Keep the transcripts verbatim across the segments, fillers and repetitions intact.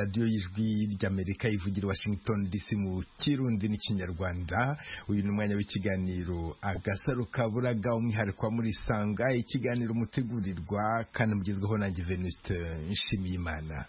radiyo y'ijwi ry'Amerika ivugira Washington D C mu Kirundi n'Ikinyarwanda. Uyu ni umwanya w'ikiganiro Agasaro Kaburaga, umwihariko wa muri Sanga, ikiganiro mutegurirwa kandi mugezweho na Venuste Nshimiyimana.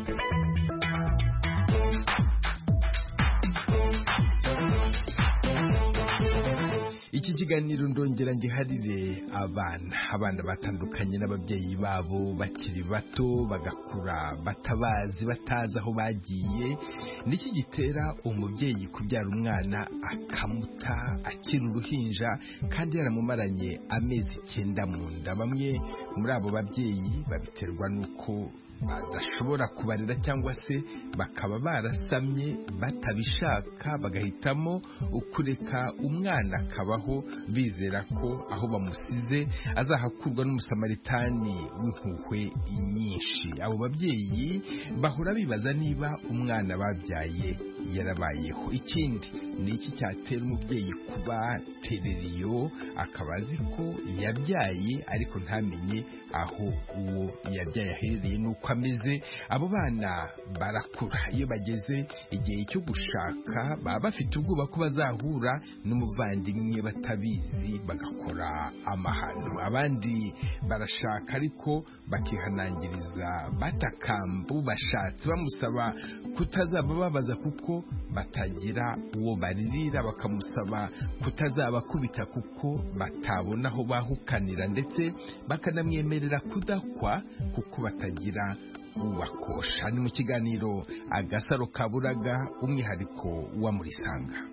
Iki kiganiro ndongera ngiharire abana abana batandukanye n'ababyeyi babo bakiri bato bagakura batabazi batazi aho bagiye. Niki gitera umubyeyi kubyara umwana akamuta akiri uruhinja kandi yaramumaranye amezi icyenda mu nda? Bamwe muri abo babyeyi babiterwa nuko badashobora kubarira cyangwa se bakaba barasamye batabishaka, bagahitamo ukureka umwana akabaho bizera ko aho bamusize azahakurwa n'umusamaritani w'impuhwe nyinshi. Abo babyeyi bahora bibaza niba umwana babyaye yarabayeho. Ikindi ni iki cyatera umubyeyi kuba tereriyo, akaba azi ko yabyaye ariko ntamenye aho uwo yabyaye aherereye n'uko ameze. Abo bana barakura, iyo bageze igihe cyo gushaka baba bafite ubwoba ko bazahura n'umuvandimwe batabizi bagakora amahano. Abandi barashaka ariko bakihanangiriza batakamba bashatse bamusaba kutazaba babaza kuko batagira uwo baririra, bakamusaba kutazabakubita kuko batabona aho bahukanira, ndetse bakanamwemerera kudakwa kuko batagira ubakosha. Ni mu kiganiro Agasaro Kaburaga, umwihariko wa muri Sanga.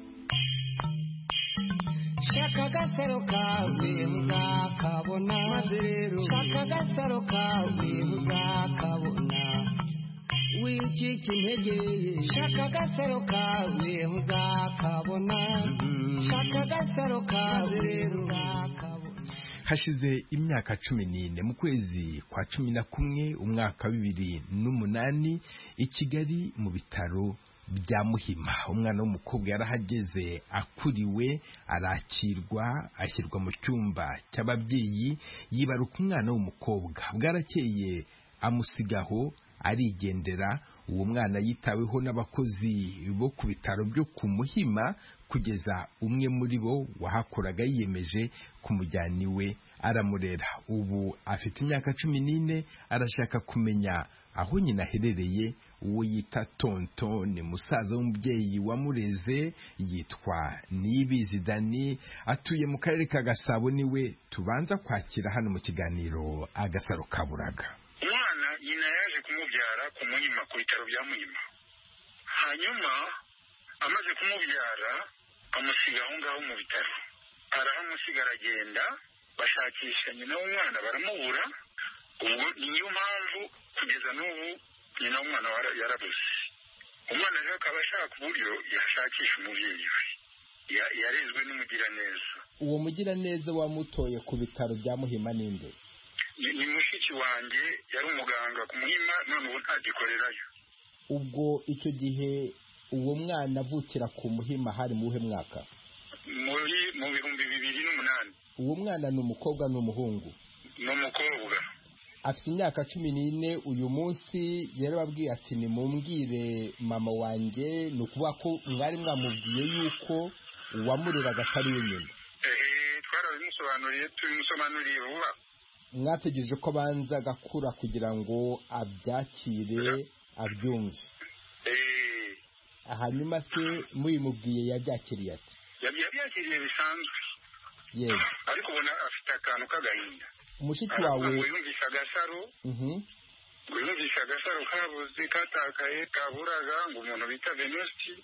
Shaka agasaro kawe uzakabona, maze rero shaka agasaro kawe uzakabona, wicika intege. Shaka agasaro kawe uzakabona, shaka agasaro kawe uzakabona. Hashize imyaka cumi n'ine mu kwezi kwa cumi na kumwe umwaka wa bibiri n'umunani i Kigali mu bitaro bya Muhima, umwana w'umukobwa yarahageze akuriwe, arakirwa, ashyirwa mu cyumba cy'ababyeyi, yibaruka umwana w'umukobwa. Bwarakeye amusigaho arigendera. Uwo mwana yitaweho n'abakozi bo ku bitaro byo ku Muhima kugeza umwe muri bo wahakoraga yiyemeje kumujyana iwe aramurera. Ubu afite imyaka cumi n'ine, arashaka kumenya aho nyina aherereye. Uwo yita tonto ni musaza w'umubyeyi wamureze, yitwa Niyibizi Dani, atuye mu karere ka Gasabo. Niwe tubanza kwakira hano mu kiganiro Agasaro Kaburaga. Umwana nyina yaje kumubyara ku Muhima, ku bitaro bya Muhima. Hanyuma amaze kumubyara amusiga aho ngaho mu bitaro, arahamusiga aragenda. Bashakisha nyina w'umwana baramubura. Ubwo niyo mpamvu kugeza n'ubu nyina w'umwana yarabuze. Umwana rero akaba ashaka uburyo yashakisha umubyeyi we, yarezwe n'umugiraneza. Uwo mugiraneza wamutoye ku bitaro bya Muhima ninde? Ni mushiki wanjye, yari umuganga ku Muhima, none ubu ntagikorerayo. Ubwo icyo gihe uwo mwana avukira ku Muhima hari mu uhe mwaka? Muri mu bihumbi bibiri n'umunani. Uwo mwana ni umukobwa n'umuhungu? Ni umukobwa. Afite imyaka cumi n'ine. Uyu munsi yarababwiye ati nimumbwire mama wanjye, ni ukuvuga ko mwari mwamubwiye yuko uwamureraga atari we nyina? Ehe, twarabimusobanuriye, tubimusobanuriye vuba. Mwategereje ko abanza agakura kugira ngo abyakire abyumve? Eh. Hanyuma se mubimubwiye yabyakiriye ati? Yabyakiriye bisanzwe. Yego. Ariko ubona afite akantu k'agahinda. Umushiki wawe yumvise agasaro, ngo yumvise agasaro kabuze katakaye kaburaga, ngo umuntu bita Venuste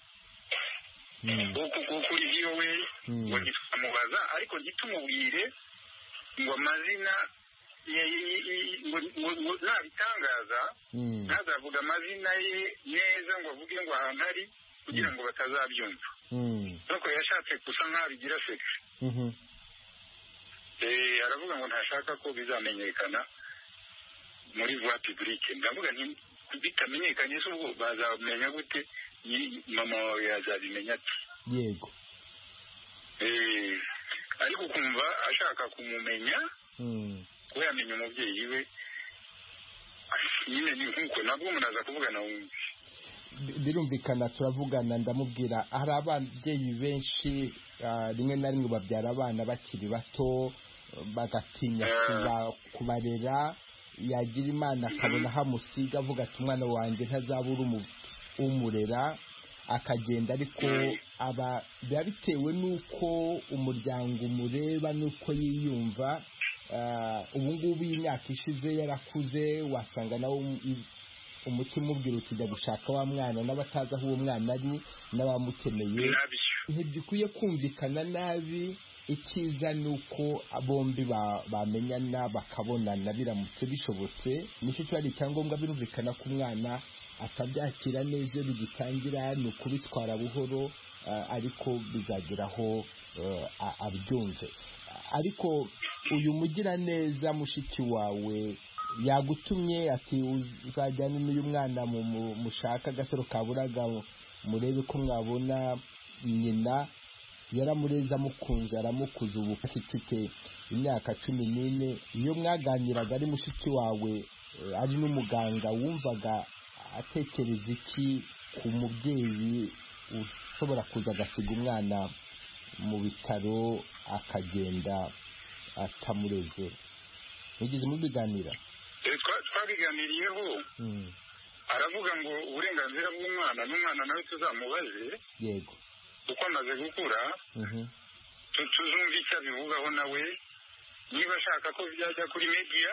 kuri iyo we ngo ntitwamubaza, ariko ntitumubwire ngo amazina, ngo nabitangaza ntazavuga amazina ye neza, ngo avuge ngo ahantu ari kugira ngo batazabyumva. Nuko yashatse gusa nk'abigira sekre. Eh, aravuga ngo ntashaka ko bizamenyekana muri voie publique. Ndavuga nti bitamenyekanye se ubwo bazamenya gute? Mama wawe yazabimenya ati? Yego. Eh, ariko kumva ashaka kumumenya, ko yamenye umubyeyi we, nyine ni nkuko nabwo munaza kuvugana wumve. birumvikana turavugana ndamubwira hari ababyeyi benshi rimwe na rimwe babyara abana bakiri bato bagatinya kubarera yagira Imana akabona hamusiga avuga ati umwana wanjye ntazabura umurera akagenda ariko aba biba bitewe n'uko umuryango umureba n'uko yiyumva. ubu ngubu imyaka ishize yarakuze wasanga nawe umutima ubwira uti jya gushaka wa mwana n'abatazi aho uwo mwana ari n'abamukeneye ntibikwiye kumvikana nabi. Icyiza ni uko bombi bamenyana bakabonana biramutse bishobotse. nicyo cyari icyangombwa. birumvikana ko umwana atabyakira neza iyo bigitangira ni ukubitwara buhoro ariko bizageraho abyumve. ariko uyu mugira neza mushiki wawe yagutumye ati uzajyane n'uyu mwana mushaka agasaro kaburaga murebe ko mwabona nyina. yaramureza amukunze aramukuza ubu afite imyaka cumi n'ine. iyo mwaganiraga ari mushiki wawe ari n'umuganga wumvaga atekereza iki ku mubyeyi ushobora kuza agasiga umwana mu bitaro akagenda atamureze? mugeze mubiganira? twabiganiriyeho. aravuga ngo uburenganzira bw'umwana n'umwana nawe tuzamubaze. yego uko amaze gukura tuzumva icyo abivugaho nawe niba ashaka ko byajya kuri media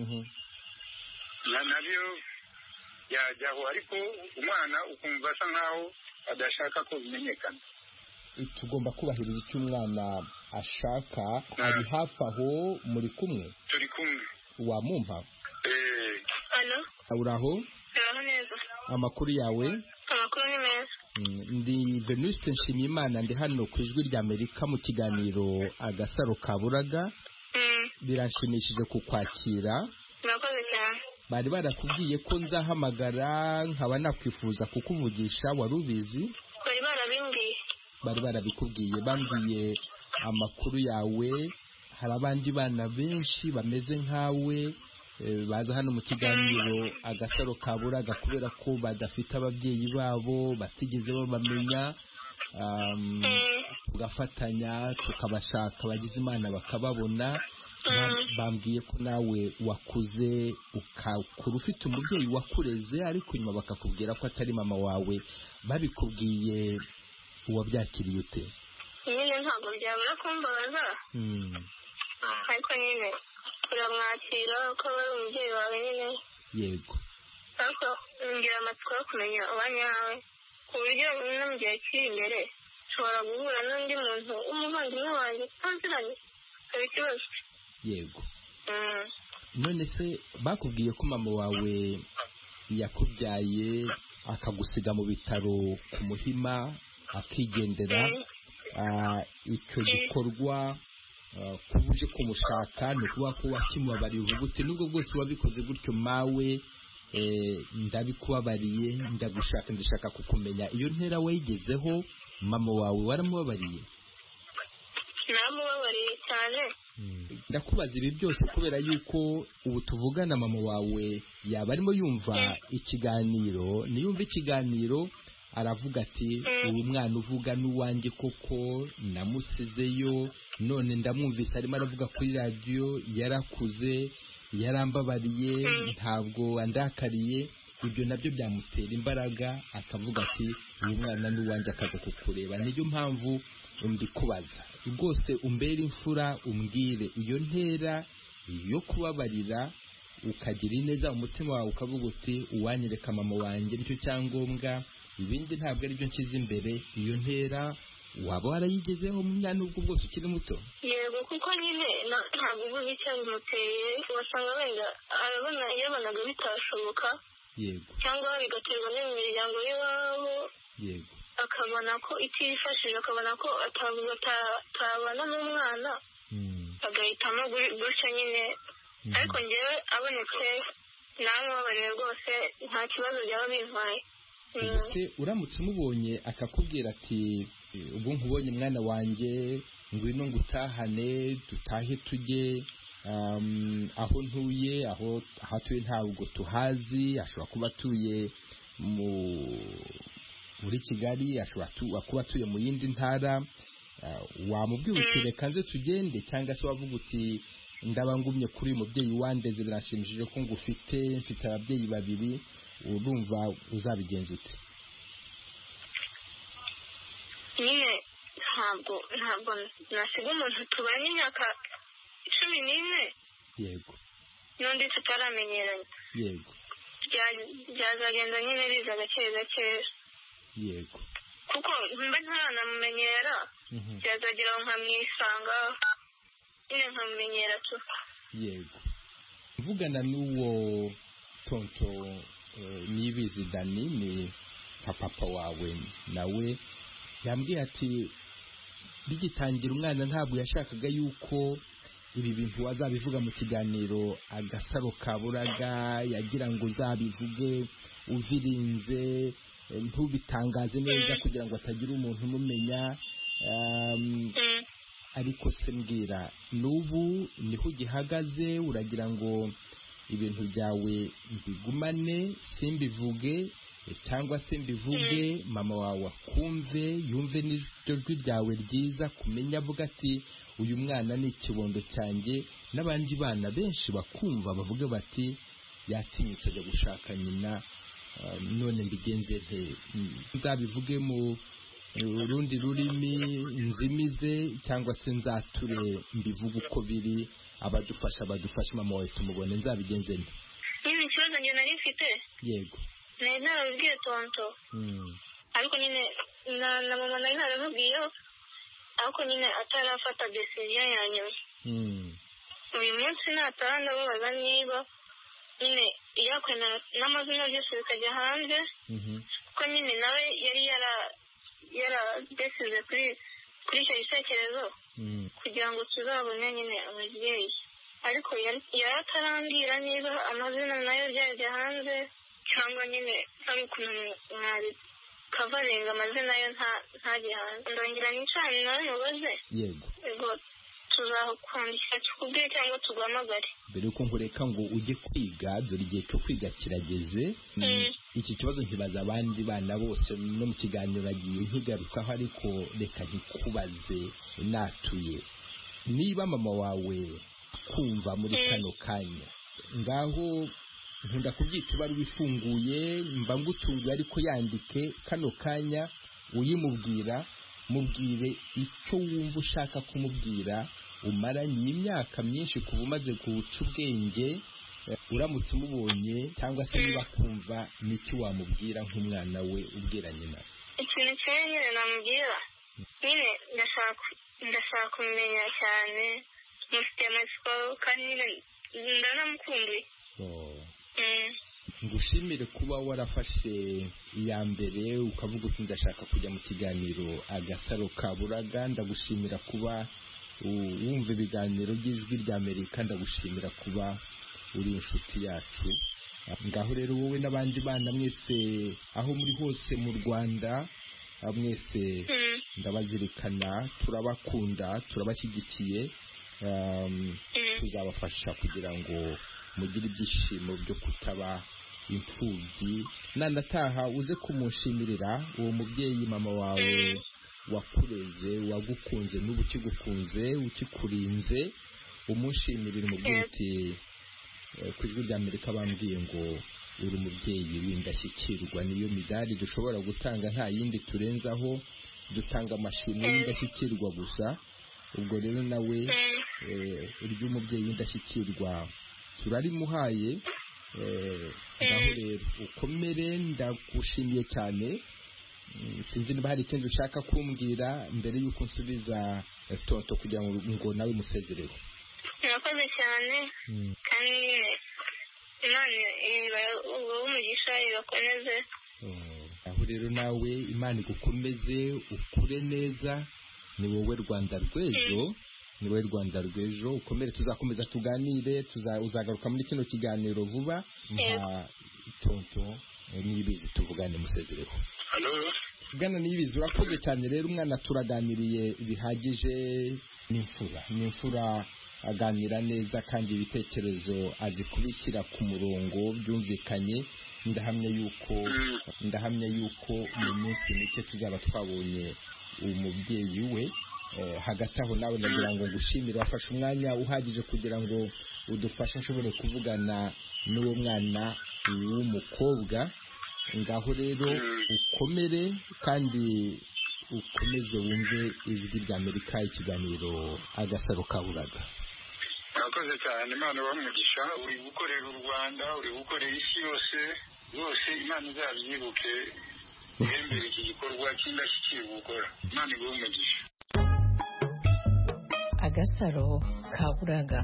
nabyo yajyaho ariko umwana ukumva asa nkaho adashaka ko bimenyekana. tugomba kubahiriza icyo umwana ashaka. ari hafi aho muri kumwe? turi kumwe. wamumpa? Alo. uraho? uraho neza. amakuru yawe? amakuru ni meza. ndi Venuste Nshimiyimana ndi hano ku ijwi rya Amerika mu kiganiro agasaro kaburaga. biranshimishije kukwakira. murakoze cyane. bari barakubwiye ko nzahamagara nkaba nakwifuza kukuvugisha wari ubizi? bari barabimbwiye. bari barabikubwiye bambwiye amakuru yawe. hari abandi bana benshi bameze nkawe baza hano mu kiganiro agasaro kaburaga kubera ko badafite ababyeyi babo batigeze babamenya. tugafatanya tukabashaka abagize Imana bakababona. bambwiye ko nawe wakuze ukakura ufite umubyeyi wakureze ariko nyuma bakakubwira ko atari mama wawe. babikubwiye uwabyakiriye ute? nyine ntabwo byabura kumbabaza ariko nyine uramwakira ko ari umubyeyi wawe nyine. yego. ariko ngira amatsiko yo kumenya uwanyawe ku buryo no mu gihe kiri imbere ushobora guhura n'undi muntu w'umuvandimwe wanjye utaziranye hari ikibazo. yego. none se bakubwiye ko mama wawe yakubyaye akagusiga mu bitaro ku Muhima akigendera? icyo gikorwa kuba uje kumushaka ni ukuvuga ko wakimubabariye uvuga uti nubwo bwose wabikoze gutyo mawe ndabikubabariye ndagushaka ndashaka kukumenya. iyo ntera wayigezeho mama wawe waramubabariye? naramubabariye cyane. ndakubaza ibi byose kubera yuko ubu tuvugana mama wawe yaba arimo yumva ikiganiro. niyumva ikiganiro aravuga ati uyu mwana uvuga n'uwanjye koko namusizeyo none ndamwumvise arimo aravuga kuri radiyo yarakuze yarambabariye ntabwo andakariye. ibyo nabyo byamutera imbaraga akavuga ati uyu mwana n'uwanjye akaza kukureba. niyo mpamvu ndi kubaza rwose umbere imfura umbwire iyo ntera yo kubabarira ukagira ineza umutima wawe ukavuga uti uwanyereka mama wanjye nicyo cyangombwa ibindi ntabwo ari byo nshyize imbere. iyo ntera waba warayigezeho mu myanya n'ubwo bwose ukiri muto? yego kuko nyine ntabwo ubuze icyabimuteye wasanga wenda arabona yabonaga bitashoboka. yego. cyangwa bigaterwa n'imiryango y'iwabo. yego. akabona ko itifashije akabona ko atabana n'umwana agahitamo gutyo nyine. ariko ngewe abonetse namubabariye rwose nta kibazo byaba bintwaye. ubuse uramutse umubonye akakubwira ati ubwo nkubonye mwana wanjye ngwino ngutahane dutahe tujye aho ntuye aho hatuye ntabwo tuhazi ashobora kuba atuye muri Kigali, ashobora kuba atuye mu yindi ntara, wamubwira uti reka nze tugende, cyangwa se wavuga uti ndaba ngumye kuri uyu mubyeyi wandeze birashimishije ko ngufite, mfite ababyeyi babiri, urumva uzabigenza ute? nyine ntabwo ntabwo nasiga umuntu tubanye imyaka cumi n'ine yego n'undi tutaramenyeranye yego byazagenda nyine biza gake gake yego kuko mba ntaranamumenyera byazagera aho nkamwisanga nyine nkamumenyera tu. yego mvugana n'uwo tonto Niyibizi Dani, ni nka papa wawe, nawe yambwiye ati bigitangira umwana ntabwo yashakaga yuko ibi bintu wazabivuga mu kiganiro Agasaro Kaburaga, yagira ngo uzabivuge uzirinze ntubitangaze neza kugira ngo atagira umuntu umumenya, ariko se mbwira n'ubu niho ugihagaze, uragira ngo ibintu byawe mbigumane simbivuge, cyangwa se mbivuge mama wawe akumve yumve n'iryo jwi ryawe ryiza, kumenya avuga ati uyu mwana ni ikibondo cyanjye, n'abandi bana benshi bakumva bavuga bati yatinyutse ajya gushaka nyina, none mbigenze nte? nzabivuge mu urundi rurimi nzimize, cyangwa se nzature mbivuge uko biri, abadufasha badufashe mama wawe tumubone, nzabigenze nte? nyine ikibazo njye nari mfite yego nari narabibwiye tonto, ariko nyine na mama nari narabibwiyeho, ariko nyine atarafata decision yanyu. uyu munsi nataha ndababaza niba nyine iyakwe n'amazina byose bikajya hanze, kuko nyine nawe yari yara yaradesize kuri kuri icyo gitekerezo kugira ngo tuzabone nyine ababyeyi, ariko yari atarambwira niba amazina nayo byajya hanze cyangwa nyine ari ukuntu mwari kavarenga amazina yo ntajye hanze. ndongera nicane nawe mubaze yego tuzakwandikira tukubwiye cyangwa tuguhamagare. mbere yuko nkureka ngo ujye kwiga, dore igihe cyo kwiga kirageze. iki kibazo nkibaza abandi bana bose, no mu kiganiro agiye nkigarukaho, ariko reka ntikubaze natuye. niba mama wawe kumva muri kano kanya, ngaho nkunda kubyita ibaruwa ifunguye, mba ngutunguye ariko yandike kano kanya, uyimubwira mubwire icyo wumva ushaka kumubwira, umaranye imyaka myinshi kuva umaze guca ubwenge, uramutse umubonye cyangwa se niba kumva n'icyo wamubwira nk'umwana we ubwira nyina. ikintu kimwe nyine namubwira, nyine ndashaka ndashaka kumenya cyane, mufite amatsiko kandi nyine ndanamukumbuye. ngushimire kuba warafashe iya mbere ukavuga uti ndashaka kujya mu kiganiro Agasaro Kaburaga, ndagushimira kuba wumva ibiganiro by'ijwi rya Amerika, ndagushimira kuba uri inshuti yacu. ngaho rero wowe n'abandi bana mwese aho muri hose mu Rwanda, mwese ndabazirikana, turabakunda, turabashyigikiye, tuzabafasha kugira ngo mugire ibyishimo byo kutaba imfubyi. nanataha uze kumushimirira uwo mubyeyi mama wawe wakureze, wagukunze n'ubu ukigukunze ukikurinze, umushimirira umubyeyi uti ku ijwi rya Amerika bambwiye ngo uri umubyeyi w'indashyikirwa, niyo midari dushobora gutanga, nta yindi turenzaho, dutanga amashimwe y'indashyikirwa gusa. ubwo rero nawe urya umubyeyi w'indashyikirwa turarimuhaye. ngaho rero ukomere, ndagushimiye cyane. sinzi niba hari ikindi ushaka kumbwira mbere y'uko nsubiza tonto kugira ngo nawe musezereho. murakoze cyane, kandi Imana ibahe umugisha, ibakomeze. aho rero nawe Imana igukomeze, ukure neza, ni wowe Rwanda rw'ejo, ni wowe Rwanda rw'ejo. ukomere, tuzakomeza tuganire, uzagaruka muri kino kiganiro vuba. nka tonto Niyibizi tuvugane musezereho. Gana Niyibizi, urakoze cyane rero, umwana turaganiriye bihagije. n'imfura n'imfura aganira neza kandi ibitekerezo azi kubishyira ku murongo byumvikanye. ndahamya yuko ndahamya yuko mu minsi mike tuzaba twabonye umubyeyi we. Hagati aho nawe ndagira ngo ngushimire wafashe umwanya uhagije kugira ngo udufashe ashobore kuvugana n'uwo mwana w'umukobwa. Ngaho rero ukomere kandi ukomeze wumve ijwi rya Amerika, ikiganiro Agasaro Kaburaga. Murakoze cyane, Imana ibamugisha. Uri gukorera u Rwanda, uri gukorera isi yose yose, Imana izabyibuke ihembere iki gikorwa cy'indashyikirwa gukora. Imana ibamugisha. Agasaro Kaburaga.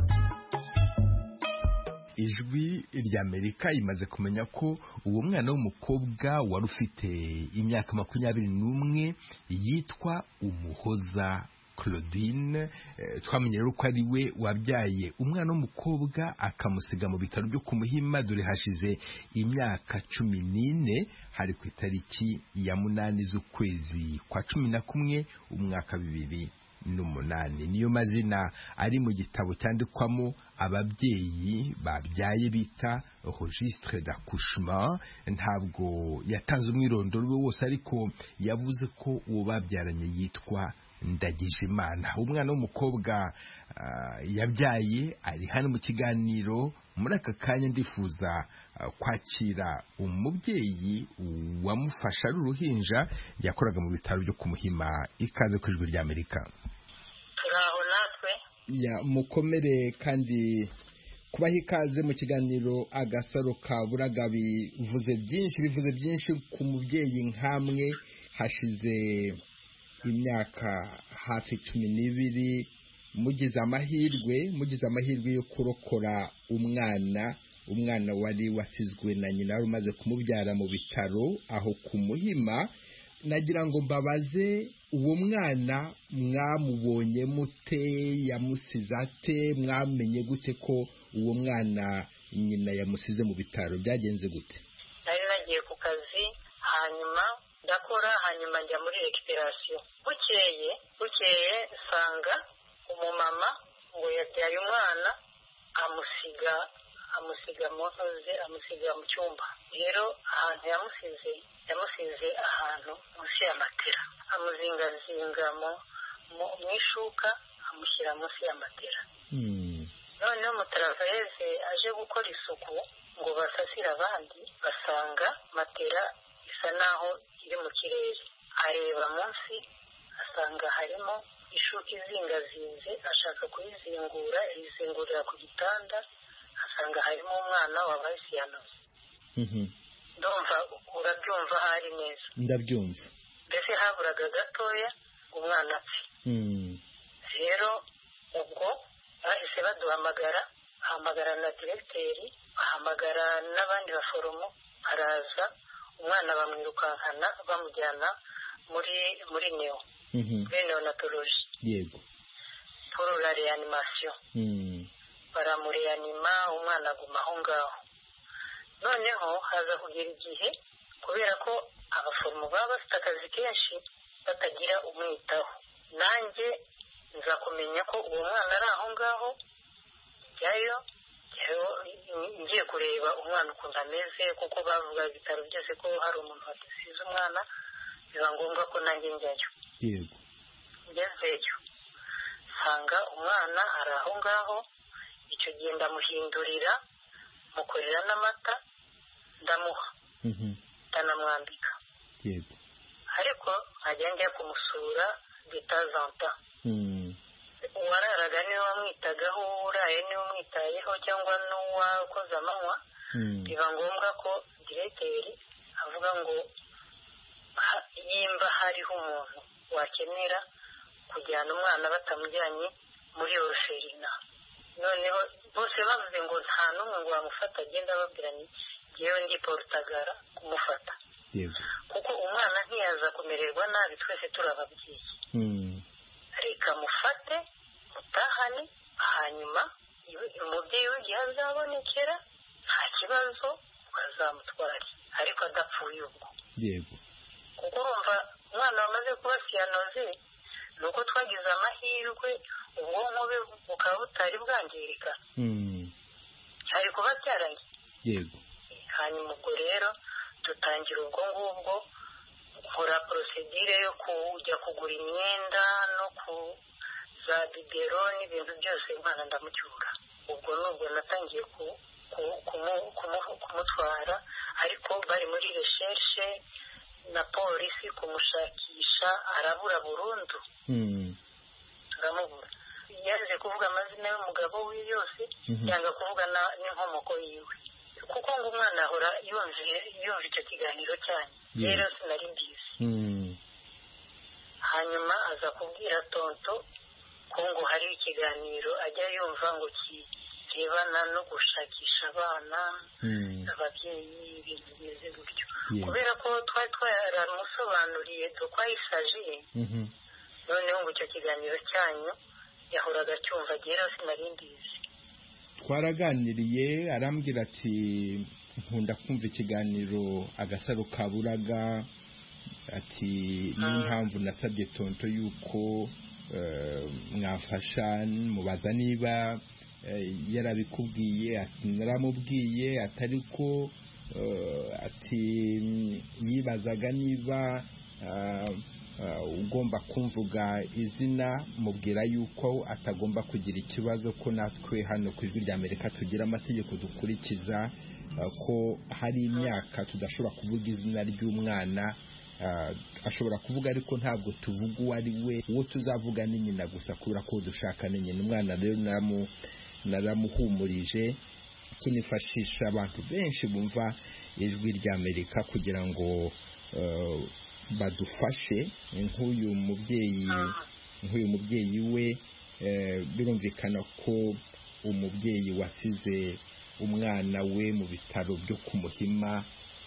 Ijwi rya Amerika imaze kumenya ko uwo mwana w'umukobwa wari ufite imyaka makumyabiri n'umwe yitwa Umuhoza Claudine. Twamenye rero ko ari we wabyaye umwana w'umukobwa akamusiga mu bitaro byo ku Muhima, dore hashize imyaka cumi n'ine, hari ku itariki ya munani z'ukwezi kwa cumi na kumwe umwaka bibiri n'umunani. Niyo mazina ari mu gitabo cyandikwamo ababyeyi babyaye bita registre d'accouchement. Ntabwo yatanze umwirondoro we wose, ariko yavuze ko uwo babyaranye yitwa Ndagijimana. Umwana w'umukobwa uh, yabyaye ari hano mu kiganiro. Muri aka kanya ndifuza uh, kwakira umubyeyi wamufasha ari uruhinja, yakoraga mu bitaro byo ku Muhima. Ikaze ku Ijwi rya Amerika. Turaho natwe. Ya mukomere kandi kubaha ikaze mu kiganiro Agasaro Kaburaga. Bivuze byinshi bivuze byinshi ku mubyeyi nkamwe. Hashize imyaka hafi cumi n'ibiri mugize amahirwe mugize amahirwe yo kurokora umwana umwana wari wasizwe na nyina wari umaze kumubyara mu bitaro aho ku Muhima. Nagira ngo mbabaze, uwo mwana mwamubonye mute? Yamusize ate? Mwamenye gute ko uwo mwana nyina yamusize mu bitaro? Byagenze gute? Nari nagiye ku kazi, hanyuma ndakora, hanyuma njya muri recuperation. Bukeye bukeye sanga umumama ngo yabyaye umwana amusiga amusiga mu ntoze amusiga mu cyumba. Rero ahantu yamusize yamusize ahantu munsi ya matera, amuzingazinga mu ishuka, amushyira munsi ya matera. Noneho umutaravaeze aje gukora isuku ngo basasire abandi, basanga matera isa naho iri mu kirere. Areba munsi asanga harimo ishuka izingazinze, ashaka kuyizingura, yizingurira ku gitanda, asanga harimo umwana wabaye siyanoze. Ndumva urabyumva hari neza. Ndabyumva. Mbese haburaga gatoya umwana apfe. Rero ubwo bahise baduhamagara, bahamagara na diregiteri, bahamagara n'abandi baforomo, baraza, umwana bamwirukankana bamujyana muri muri neo muri neonatoloji. Yego. Pour la réanimation. Baramureanima, umwana aguma aho ngaho. Noneho haza kugera igihe, kubera ko abaforomo baba bafite akazi kenshi batagira umwitaho, nanjye nza kumenya ko uwo mwana ari aho ngaho, njyayo ngiye kureba umwana ukuntu ameze, kuko bavuga ibitaro byose ko hari umuntu wadasize umwana, biba ngombwa ko nanjye njyayo. Yego. Ngezeyo nsanga umwana ari aho ngaho. Icyo gihe ndamuhindurira, mukorera n'amata, ndamuha, ndanamwambika. Yego. Ariko nkajya njya kumusura bitazanta. Uwararaga niwe wamwitagaho, uraye niwe umwitayeho, cyangwa n'uwakoze amanywa. Biba ngombwa ko diregiteri avuga ngo yimba hariho umuntu wakenera kujyana umwana batamujyanye muri orphelinat. Noneho bose bavuze ngo nta n'umwe ngo bamufata, agenda babwira ni yewe ndi Porutagara kumufata. Yego. Kuko umwana ntiyaza kumererwa nabi, twese turababwiye. Reka mufate mutahane, hanyuma umubyeyi w'igihe azabonekera nta kibazo bazamutwara, ariko adapfuye ubwo. Yego. Kuko urumva umwana wamaze kuba siyanoze, nuko twagize amahirwe ubwonko bwe bukaba butari bwangirika. Hari kuba byaraye. Yego. hanyuma ubwo rero dutangira ubwo ngubwo nkora procedure yo kujya kugura imyenda no ku za bibero n'ibintu byose umwana ndamucyura. Ubwo nubwo natangiye kumutwara ariko bari muri recherche na polisi kumushakisha arabura burundu. turamubura yaje kuvuga amazina y'umugabo we yose yanga kuvuga n'inkomoko yiwe kuko ngo umwana ahora yumviye yumva icyo kiganiro cyane rero sinari mbizi. Hanyuma aza kubwira tonto ko ngo hari ikiganiro ajya yumva ngo kirebana no gushakisha abana ababyeyi ibintu bimeze gutyo kubera ko twari twaramusobanuriye tukwayisajiye noneho ngo icyo kiganiro cyanyu yahoraga cyumva agera sinari mbizi. Twaraganiriye arambwira ati nkunda kumva ikiganiro Agasaro Kaburaga ati n'impamvu nasabye tonto yuko mwafasha mubaza niba yarabikubwiye ati naramubwiye atari ko ati yibazaga niba ugomba kumvuga izina mubwira yuko atagomba kugira ikibazo ko natwe hano ku Ijwi ry'Amerika tugira amategeko dukurikiza ko hari imyaka tudashobora kuvuga izina ry'umwana ashobora kuvuga ariko ntabwo tuvuga uwo ari we uwo tuzavuga ni nyina gusa kubera ko dushaka ni nyina. Umwana rero naramuhumurije kinifashisha abantu benshi bumva Ijwi ry'Amerika kugira ngo badufashe nk'uyu mubyeyi nk'uyu mubyeyi we birumvikana ko umubyeyi wasize umwana we mu bitaro byo ku Muhima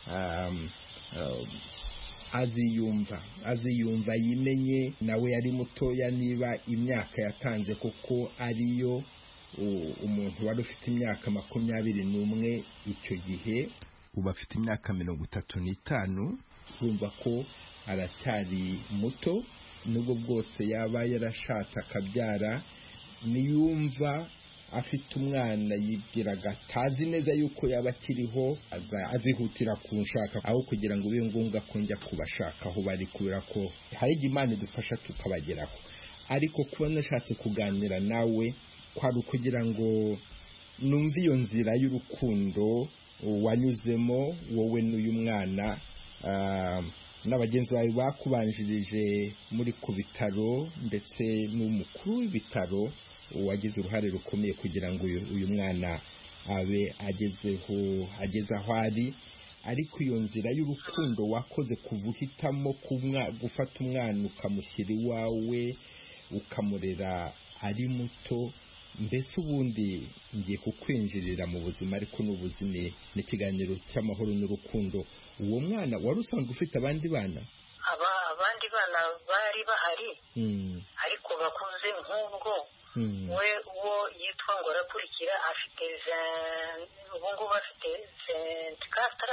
aziyumva aziyumva yimenye nawe yari mutoya niba imyaka yatanze kuko ariyo umuntu wari ufite imyaka makumyabiri n'umwe icyo gihe ubu afite imyaka mirongo itatu n'itanu urumva ko aracyari muto nubwo bwose yaba yarashatse akabyara niyumva afite umwana yibwiraga atazi neza yuko yaba akiriho azihutira kunshaka aho kugira ngo bibe ngombwa ko njya kubashaka aho bari kubera ko hari igihe Imana idufasha tukabageraho ariko kuba nashatse kuganira nawe kwari ukugira ngo numve iyo nzira y'urukundo wanyuzemo wowe n'uyu mwana n'abagenzi bawe bakubanjirije muri ku bitaro ndetse n'umukuru w'ibitaro wagize uruhare rukomeye kugira ngo uyu mwana abe agezeho ageze aho ari ariko iyo nzira y'urukundo wakoze kuva uhitamo gufata umwana ukamushyira iwawe ukamurera ari muto mbese ubundi ngiye kukwinjirira mu buzima ariko n'ubuzima n'ikiganiro cy'amahoro n'urukundo. Uwo mwana wari usanzwe ufite abandi bana abandi bana bari bahari ariko bakuze nk'ubwo we uwo yitwa ngo arakurikira afite ubu ngubu afite ventikatara.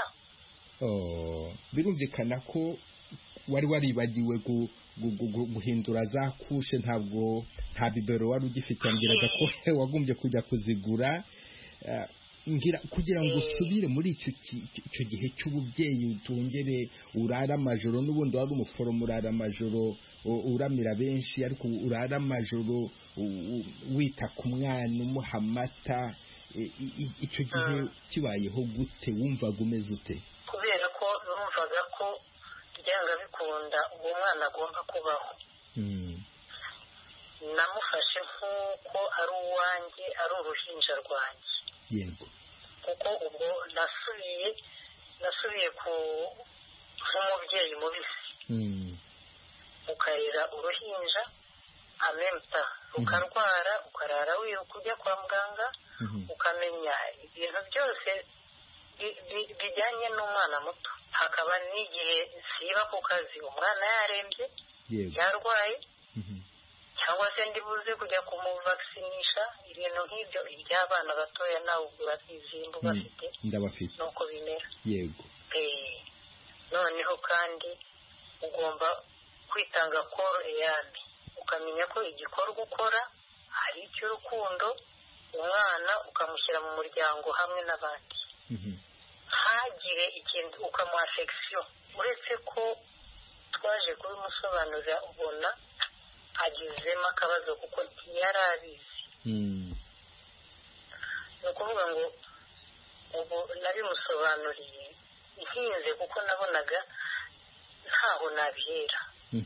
birumvikana ko wari waribagiwe guhindura za kushe ntabwo nta bibero wari ugifite ambwiraga ko wagombye kujya kuzigura ngira kugira ngo usubire muri icyo icyo gihe cy'ububyeyi utongere urara amajoro n'ubundi wari umuforomo urara amajoro uramira benshi ariko urara amajoro wita ku mwana umuha amata icyo gihe kibayeho gute wumvaga umeze ute? Kubera ko numvaga ko byanga bikunda uwo mwana agomba kubaho namufashe nk'uko ari uwanjye ari uruhinja rwanjye yego kuko ubwo nasubiye nasubiye ku nk'umubyeyi mubisi ukarera uruhinja amemta ukarwara ukarara wiruka ujya kwa muganga ukamenya ibintu byose bijyanye n'umwana muto hakaba n'igihe siba ku kazi umwana yarembye yarwaye cyangwa se ndibuze kujya kumuvaksinisha ibintu nk'ibyo iby'abana batoya nawe ugura izimbu bafite ndabafite nuko bimera yego noneho kandi ugomba kwitanga koro eyami ukamenya ko igikorwa ukora hari icy'urukundo umwana ukamushyira mu muryango hamwe n'abandi nta ntagire ikintu ukamuha afection uretse ko twaje kubimusobanurira ubona agizemo akabazo kuko ntiyari abizi. ni ukuvuga ngo ubu nabimusobanuriye ntinze kuko nabonaga ntaho nabihera.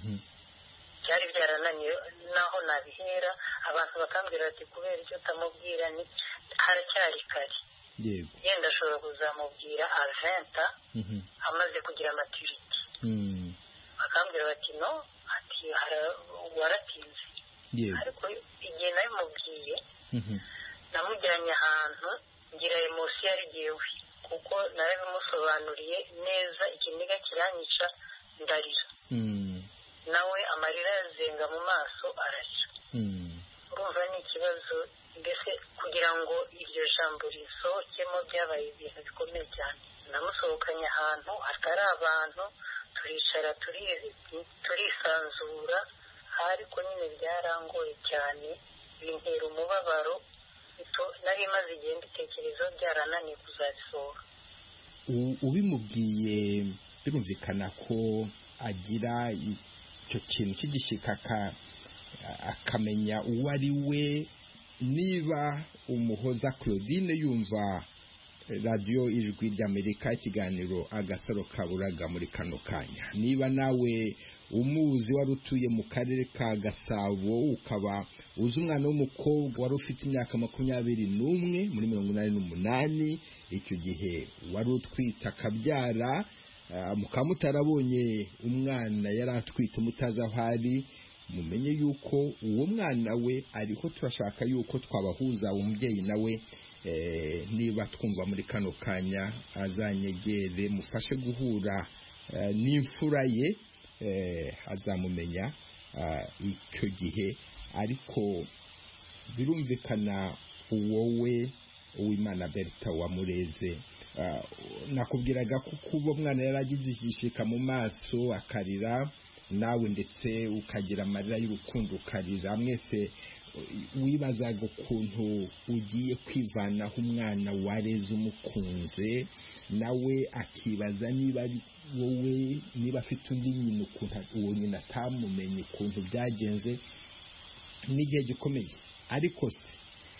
byari byarananiye naho nabihera, abantu bakambwira ati kubera icyo utamubwira ni haracyari kare, yenda ashobora kuzamubwira aventa amaze kugira maturity. bakambwira bati no, ati waratinze. ariko igihe nabimubwiye namujyanye ahantu ngira emosi yari jyewe, kuko narabimusobanuriye neza, ikiniga kiranyica ndarira, nawe amarira yazenga mu maso ararira. urumva ni ikibazo mbese kugira ngo iryo jambo risohokemo byabaye ibintu bikomeye cyane. namusohokanye ahantu hatari abantu, turicara turisanzura, ariko nyine byarangoye cyane, bintera umubabaro. nari maze igihe mbitekerezo byarananiye kuzabisohora. ubimubwiye birumvikana ko agira icyo kintu cy'igishyika akamenya uwo ari we. niba Umuhoza Claudine yumva radiyo ijwi ry'Amerika ikiganiro Agasaro Kaburaga muri kano kanya, niba nawe umuzi wari utuye mu karere ka Gasabo ukaba uzi umwana w'umukobwa wari ufite imyaka makumyabiri n'umwe muri mirongo inani n'umunani, icyo gihe wari utwite akabyara, mukaba mutarabonye umwana yari atwite mutazi aho ari, mumenye yuko uwo mwana we ariho. turashaka yuko twabahuza umubyeyi nawe niba twumva muri kano kanya azanyegere mufashe guhura n'imfura ye, azamumenya icyo gihe. ariko birumvikana wowe Uwimana Bertha wamureze, nakubwiraga ko kuba mwana yaragize igishika mu maso akarira, nawe ndetse ukagira amarira y'urukundo ukarira, mwese wibazaga ukuntu ugiye kwivanaho umwana wareze umukunze, nawe akibaza niba wowe niba afite undi nyina, ukuntu uwo nyina atamumenye ukuntu byagenze. n'igihe gikomeye. ariko se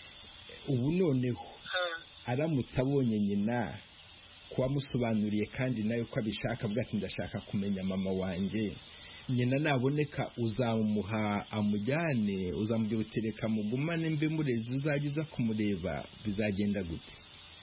ubu noneho aramutse abonye nyina kuwamusobanuriye kandi nawe ko abishaka, avuga ati ndashaka kumenya mama wanjye, nyina naboneka uzamuha amujyane, uzamubwira uti reka mugumane mbe murezi, uzajya uza kumureba, bizagenda gute?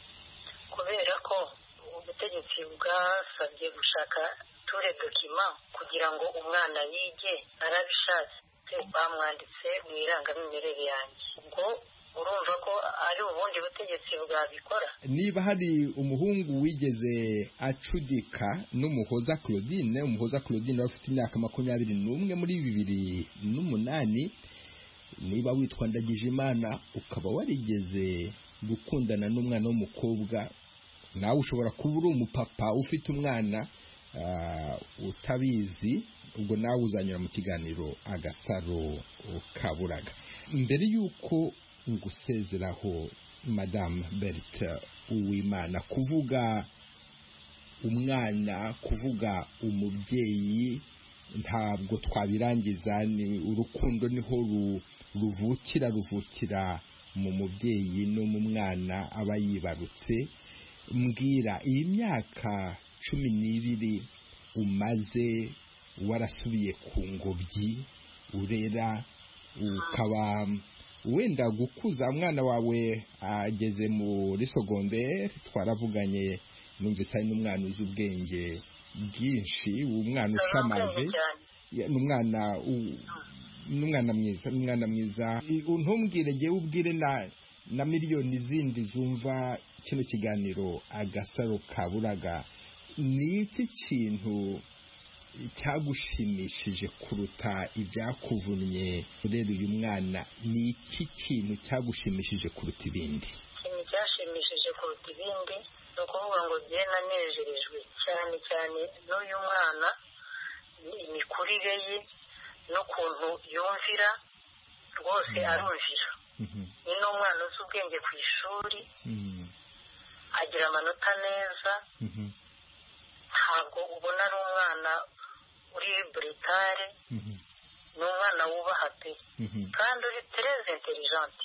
kubera ko ubutegetsi bwasabye gushaka ture dokima kugira ngo umwana yige, arabishatse bamwanditse mu irangamimerere yanjye. ubwo urumva ko ari ubundi butegetsi bwabikora. niba hari umuhungu wigeze acudika n'Umuhoza Claudine, Umuhoza Claudine wari ufite imyaka makumyabiri n'umwe muri bibiri n'umunani, niba witwa Ndagijimana ukaba warigeze gukundana n'umwana w'umukobwa, nawe ushobora kuba uri umupapa ufite umwana utabizi, ubwo nawe uzanyura mu kiganiro Agasaro Kaburaga. mbere y'uko ngusezeraho Madame Bertha Uwimana, kuvuga umwana, kuvuga umubyeyi ntabwo twabirangiza, ni urukundo niho ruvukira ruvukira mu mubyeyi no mu mwana aba yibarutse. mbwira, iyi myaka cumi n'ibiri umaze warasubiye ku ngobyi urera, ukaba wenda gukuza umwana wawe ageze muri secondaire, twaravuganye numvise ari n'umwana uzi ubwenge bwinshi, umwana usamaje, n'umwana n'umwana mwiza, n'umwana mwiza. ntumbwire ngewe ubwire na na miliyoni zindi zumva kino kiganiro Agasaro Kaburaga, ni iki kintu cyagushimishije kuruta ibyakuvunnye urera uyu mwana? ni iki kintu cyagushimishije kuruta ibindi? ikintu cyashimishije kuruta ibindi ni ukuvuga ngo njye nanejerejwe cyane cyane n'uyu mwana, imikurire ye n'ukuntu yumvira, rwose arumvira. ni n'umwana uzi ubwenge ku ishuri, agira amanota neza ntabwo ubona ari umwana uri buritare ni umwana wubaha pe kandi uri tereze intelligente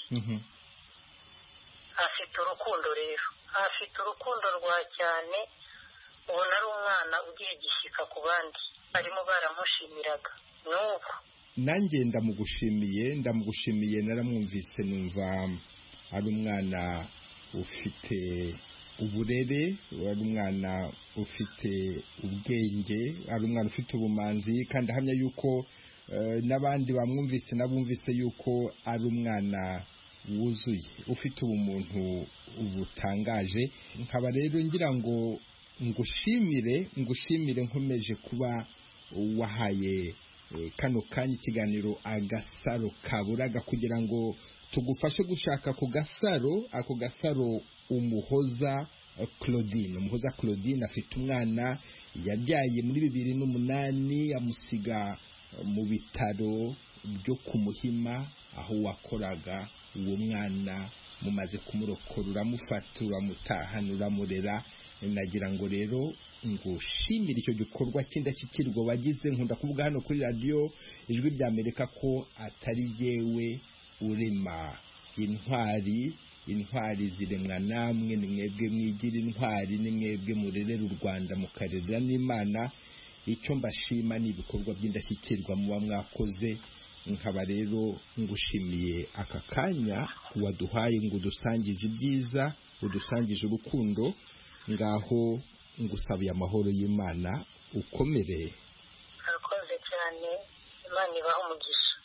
afite urukundo rero afite urukundo rwa cyane ubona ari umwana ugira igishyika ku bandi barimo baramushimiraga n'ubu nanjye ndamugushimiye ndamugushimiye naramwumvise numva ari umwana ufite uburere ari umwana ufite ubwenge ari umwana ufite ubumanzi kandi ahamya yuko n'abandi bamwumvise nabumvise yuko ari umwana wuzuye ufite ubumuntu butangaje nkaba rero ngira ngo ngushimire ngushimire nkomeje kuba wahaye kano kanya ikiganiro Agasaro Kaburaga kugira ngo tugufashe gushaka ku gasaro ako gasaro Umuhoza Claudine Umuhoza Claudine afite umwana yabyaye muri bibiri n'umunani amusiga mu bitaro byo ku Muhima aho wakoraga uwo mwana mumaze kumurokora uramufata uramutahana uramurera nagira ngo rero ngushimire icyo gikorwa cy'indashyikirwa wagize nkunda kuvuga hano kuri radio Ijwi rya Amerika ko atari yewe urema intwari intwari ziremwa namwe ni mwebwe mwigira intwari ni mwebwe murerera u Rwanda mukarerera n'Imana icyo mbashima ni ibikorwa by'indashyikirwa muba mwakoze nkaba rero ngushimiye aka kanya waduhaye ngo dusangize ibyiza udusangije urukundo ngaho ngusabiye amahoro y'Imana ukomere. Arakoze cyane Imana ibaho umugisha.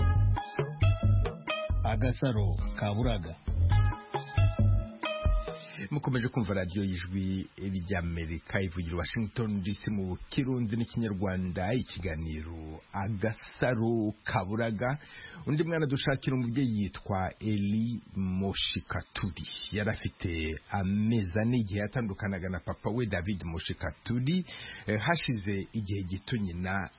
Agasaro Kaburaga. Mukomeje kumva radio y'Ijwi ry'Amerika ivugira Washington D C mu Kirundi n'Ikinyarwanda ikiganiro Agasaro Kaburaga. Undi mwana dushakira umubyeyi yitwa Eli Moshikaturi yarafite ameza n'igihe yatandukanaga na papa we David Moshikaturi eh, hashize igihe gito nyina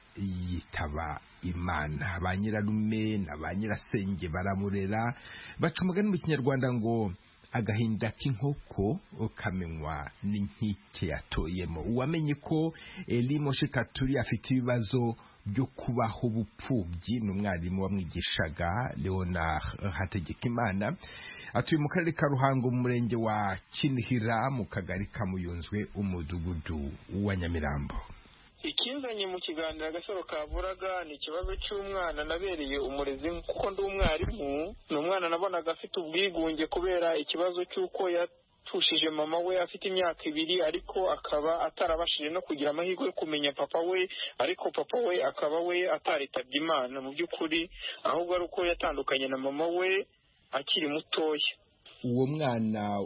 yitaba Imana. Ba nyirarume na ba nyirasenge baramurera baca umugani mu Kinyarwanda ngo agahinda k'inkoko kamenywa n'inkike yatoyemo. Uwamenye ko Eli Moshikaturi afite ibibazo byo kubaho bupfubyi n'umwarimu wamwigishaga Leonard Hategekimana atuye mu karere ka Ruhango mu murenge wa Kinihira mu kagari ka Muyunzwe umudugudu wa Nyamirambo. Ikinzanye mu kiganiro Agasaro Kaburaga ni ikibazo cy'umwana nabereye umurezi kuko ndi umwarimu. Ni umwana nabonaga afite ubwigunge kubera ikibazo cy'uko yatushije mama we afite imyaka ibiri ariko akaba atarabashije no kugira amahirwe yo kumenya papa we ariko papa we akaba we ataritabye Imana mu by'ukuri ahubwo ari uko yatandukanye na mama we akiri mutoya. Uwo mwana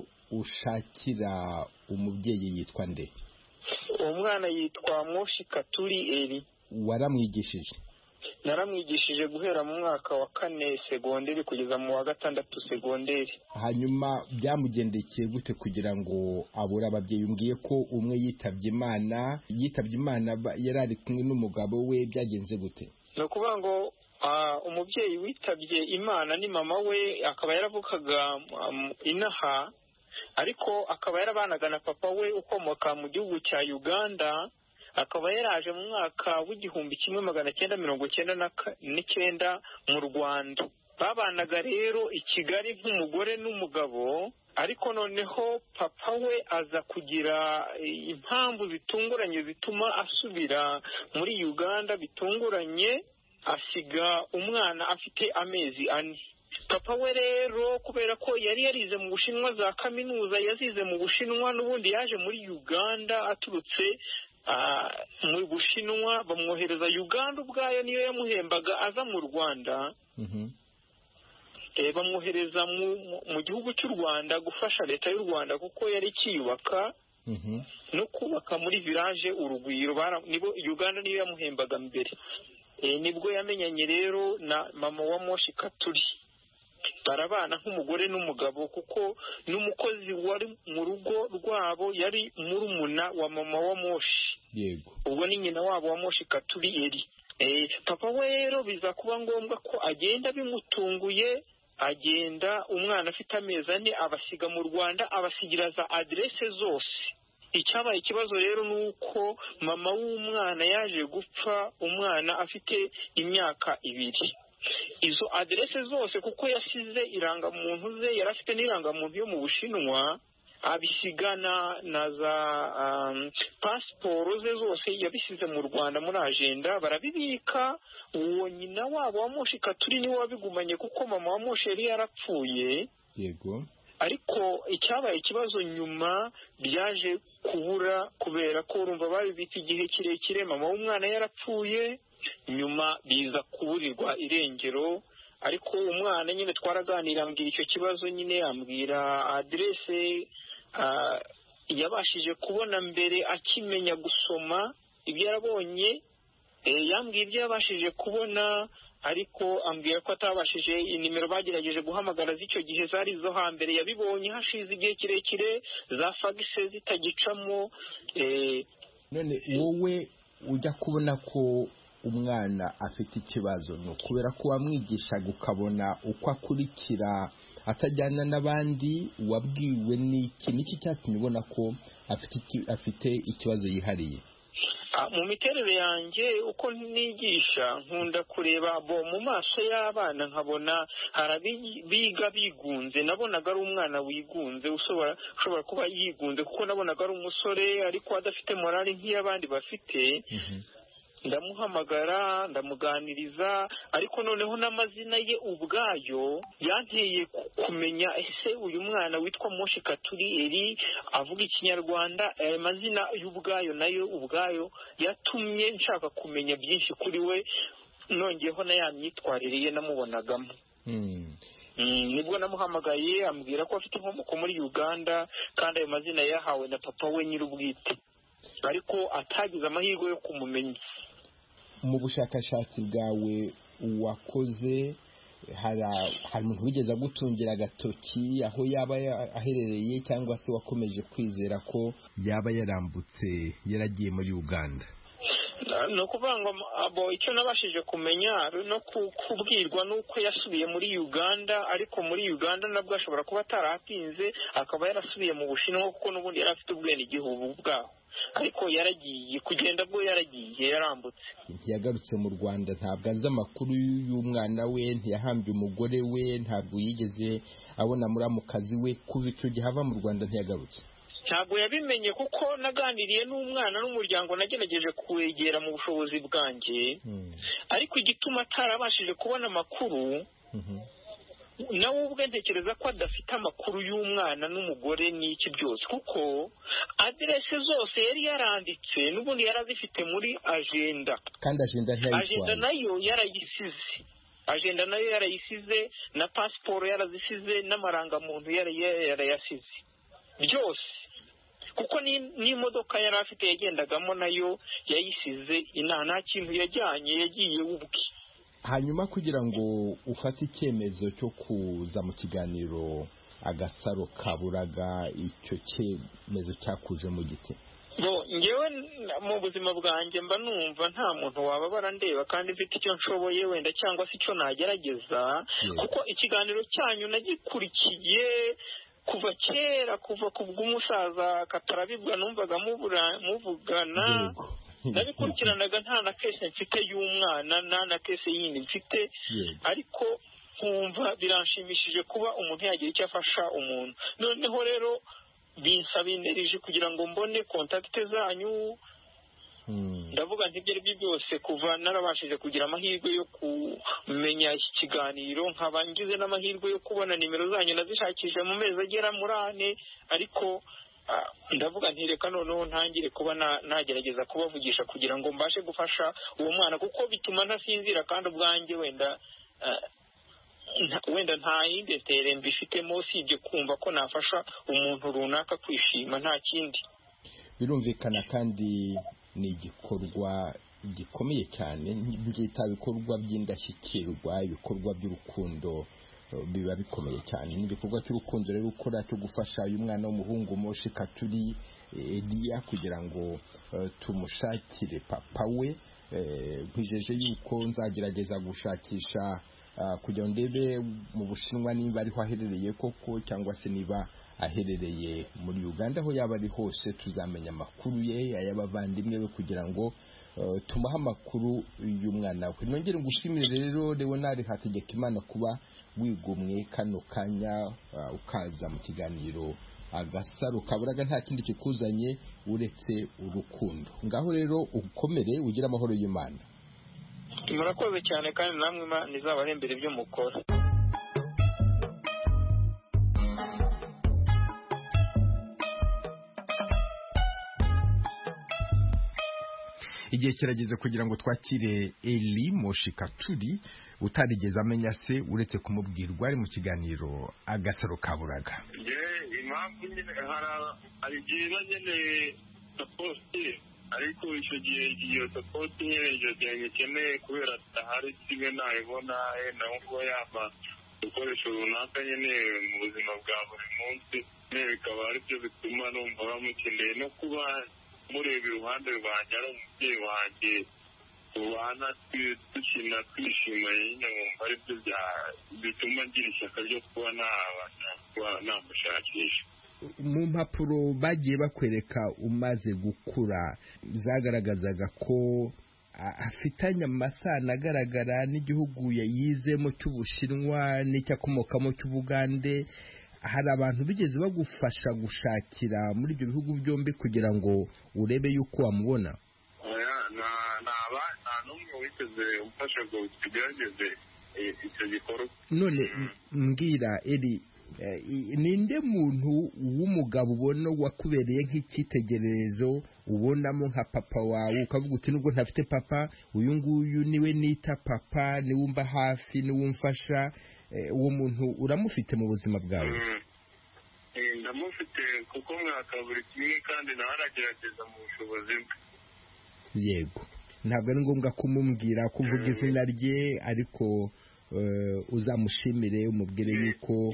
ushakira umubyeyi yitwa nde? Uwo mwana yitwa Moshikaturi Eli. Waramwigishije? Naramwigishije guhera mu mwaka wa kane segonderi kugeza mu wa gatandatu segonderi. Hanyuma byamugendekeye gute kugira ngo abura ababyeyi? Umbwiye ko umwe yitabye Imana yitabye Imana yarari kumwe n'umugabo we, byagenze gute? No kuvuga ngo uh, umubyeyi witabye Imana ni mama we, akaba yaravukaga um, inaha ariko akaba yarabanaga na papa we ukomoka mu gihugu cya Uganda. Akaba yaraje mu mwaka w'igihumbi kimwe magana cyenda mirongo cyenda n'icyenda mu Rwanda. Babanaga rero i Kigali nk'umugore n'umugabo ariko noneho papa we aza kugira impamvu zitunguranye zituma asubira muri Uganda bitunguranye, asiga umwana afite amezi ane. Papa we rero kubera ko yari yarize mu Bushinwa za kaminuza, yazize mu Bushinwa n'ubundi yaje muri Uganda aturutse mu Bushinwa, bamwohereza Uganda ubwayo niyo yamuhembaga aza mu Rwanda. Mhm. Eh bamwohereza mu gihugu cy'u Rwanda gufasha leta y'u Rwanda kuko yari kiyubaka. Mhm. No kubaka muri village Urugwiro, nibo Uganda niyo yamuhembaga mbere. Eh nibwo yamenyanye rero na mama wa Moshikaturi. Barabana nk'umugore n'umugabo kuko n'umukozi wari mu rugo rwabo yari murumuna wa mama wa Moshi. Yego. Ubwo ni nyina wabo wa Moshikaturi Eli. Eh papa we rero biza kuba ngombwa ko agenda bimutunguye agenda umwana afite amezi ane abasiga mu Rwanda, abasigira za aderese zose. Icyabaye ikibazo rero ni uko mama w'umwana yaje gupfa umwana afite imyaka ibiri. Izo aderese zose kuko yasize irangamuntu ze, yari afite n'irangamuntu yo mu Bushinwa, abisigana na za um, pasiporo ze zose yabisize mu Rwanda muri agenda, barabibika. Uwo nyina wabo wa Moshika turi niwe wabigumanye kuko mama wa Moshi yari yarapfuye. Yego. Ariko icyabaye ikibazo nyuma byaje kubura kubera ko urumva babibitse igihe kirekire, mama w'umwana yarapfuye, nyuma biza kuburirwa irengero. Ariko umwana nyine twaraganira, ambwira icyo kibazo, nyine ambwira aderese uh, yabashije kubona mbere akimenya gusoma ibyo yarabonye. E, yambwiye ibyo yabashije kubona, ariko ambwira ko atabashije inimero bagerageje guhamagara z'icyo gihe zari zo hambere, yabibonye hashize igihe kirekire, za fagise zitagicamo. E, none wowe ujya kubona ko umwana afite ikibazo, no kubera ko wamwigishaga ukabona uko akurikira atajyana n'abandi, wabwiwe n'iki n'iki cyatumye ubona ko afite afite ikibazo yihariye? Mu miterere yanjye uko nigisha nkunda kureba bo mu maso y'abana, nkabona harabiga bigunze. Nabonaga ari umwana wigunze, ushobora ushobora kuba yigunze kuko nabonaga ari umusore ariko adafite morale nk'iy'abandi bafite. mm-hmm. Ndamuhamagara, ndamuganiriza, ariko noneho n'amazina ye ubwayo yanteye kumenya ese uyu mwana witwa Moshika turi Eri avuga Ikinyarwanda. Aya mazina y'ubwayo nayo ubwayo yatumye nshaka kumenya byinshi kuri we, nongeyeho na ya myitwarire ye namubonagamo. mm. Mm, nibwo namuhamagaye ambwira ko afite inkomoko muri Uganda kandi ayo mazina yahawe na papa we nyir'ubwite, ariko atagize amahirwe yo kumumenya. Mu bushakashatsi bwawe wakoze, hari hari umuntu wigeze agutungira agatoki aho yaba aherereye, cyangwa se wakomeje kwizera ko yaba yarambutse yaragiye muri Uganda? No ukuvuga ngo abo icyo nabashije kumenya no kubwirwa nuko yasubiye muri Uganda, ariko muri Uganda nabwo ashobora kuba ataratinze akaba yarasubiye mu Bushinwa kuko n'ubundi yari afite ubwene igihugu bwaho, ariko yaragiye kugenda bwo yaragiye yarambutse. Ntiyagarutse mu Rwanda, ntabwo azi amakuru y'umwana we, ntiyahambye umugore we, ntabwo yigeze abona muramukazi we. Kuva icyo gihe ava mu Rwanda ntiyagarutse? Ntabwo yabimenye kuko naganiriye n'umwana n'umuryango, nagerageje kwegera mu bushobozi bwanjye. hmm. Ariko igituma atarabashije kubona amakuru, hmm. nawe ubwe ntekereza ko adafite amakuru y'umwana n'umugore n'iki byose, kuko aderese zose yari yaranditse n'ubundi yarazifite muri agenda, kandi agenda ntayitwaye. Agenda nayo yarayisize, agenda nayo yarayisize, na pasiporo yarazisize, n'amarangamuntu yarayasize byose, kuko n'imodoka yari afite yagendagamo nayo yayisize. Nta kintu yajyanye, yagiye ubwe. Hanyuma kugira ngo ufate icyemezo cyo kuza mu kiganiro Agasaro Kaburaga, icyo cyemezo cyakuje mu giti? No, ngewe mu buzima bwanjye mba numva nta muntu waba barandeba kandi mfite icyo nshoboye wenda cyangwa se icyo nagerageza. yeah. Kuko ikiganiro cyanyu nagikurikiye kuva kera, kuva ku bw'umusaza Katarabibwa numvaga muvugana. yeah. Nabikurikiranaga nta na kese mfite y'umwana, nta na kese yindi mfite. yeah. Ariko nkumva biranshimishije kuba umuntu yagira icyo afasha umuntu. Noneho rero binsaba inerije kugira ngo mbone kontakite zanyu. hmm. Ndavuga nti ibyo ari byo byose, kuva narabashije kugira amahirwe yo kumenya iki kiganiro, nkaba ngize n'amahirwe yo kubona nimero zanyu nazishakisha mu mezi agera muri ane, ariko ndavuga nti reka noneho ntangire kuba nagerageza kubavugisha kugira ngo mbashe gufasha uwo mwana, kuko bituma ntasinzira kandi ubwanjye wenda wenda nta yindi ntere mbifitemo usibye kumva ko nafasha umuntu runaka kwishima, nta kindi. Birumvikana kandi ni igikorwa gikomeye cyane, byita ibikorwa by'indashyikirwa, ibikorwa by'urukundo biba bikomeye cyane. Ni igikorwa cy'urukundo rero ukora cyo gufasha uyu mwana w'umuhungu Moshika turi Eliya kugira ngo uh, tumushakire papa we. Nkwijeje uh, yuko nzagerageza gushakisha kugira ngo ndebe mu Bushinwa niba ariho aherereye koko cyangwa se niba aherereye muri Uganda. Aho yaba ari hose tuzamenya amakuru ye ay'abavandimwe be kugira ngo uh, tumuhe amakuru y'umwana we. Nongere ngushimire rero Leonard Hategekimana kuba wigomwe kano kanya uh, ukaza mu kiganiro Agasaro Kaburaga. Nta kindi kikuzanye uretse urukundo. Ngaho rero ukomere ugira amahoro y'Imana. Murakoze cyane kandi namwe Imana izabahembera ibyo mukora. Igihe kirageze kugira ngo twakire Eli Moshikaturi utarigeze amenya se uretse kumubwirwa ari mu kiganiro Agasaro Kaburaga. Je impamvu nyine hari igihe nyine support ariko icyo gihe iyo support nyine icyo gihe nkeneye kubera atahari kimwe nayibona naho ngo yaba ukoresha runaka nyine mu buzima bwa buri munsi bikaba ari byo bituma numva bamukeneye no kuba mureba iruhande rwanjye ari umubyeyi wanjye tubana dukina twishima nyine wumva ari byo bituma ngira ishyaka ryo kuba nabasha kuba namushakisha. Mu mpapuro bagiye bakwereka umaze gukura zagaragazaga ko afitanye amasano agaragara n'igihugu yayizemo cy'Ubushinwa n'icyakomokamo cy'Ubugande. Hari abantu bigeze bagufasha gushakira muri ibyo bihugu byombi kugira ngo urebe yuko wamubona? nta n'umwe witeze umfasha ngo tugerageze icyo gikorwa. None mbwira Eli, ninde muntu w'umugabo ubona wakubereye nk'icyitegererezo ubonamo nka papa wawe ukavuga uti nubwo ntafite papa uyu nguyu niwe nita papa niwumva hafi niwumfasha? Uwo muntu uramufite mu buzima bwawe? Ndamufite kuko mwaka buri kimwe kandi nawe aragerageza mu bushobozi bwe. Yego, ntabwo ari ngombwa kumubwira kuvuga izina rye ariko uzamushimire umubwire yuko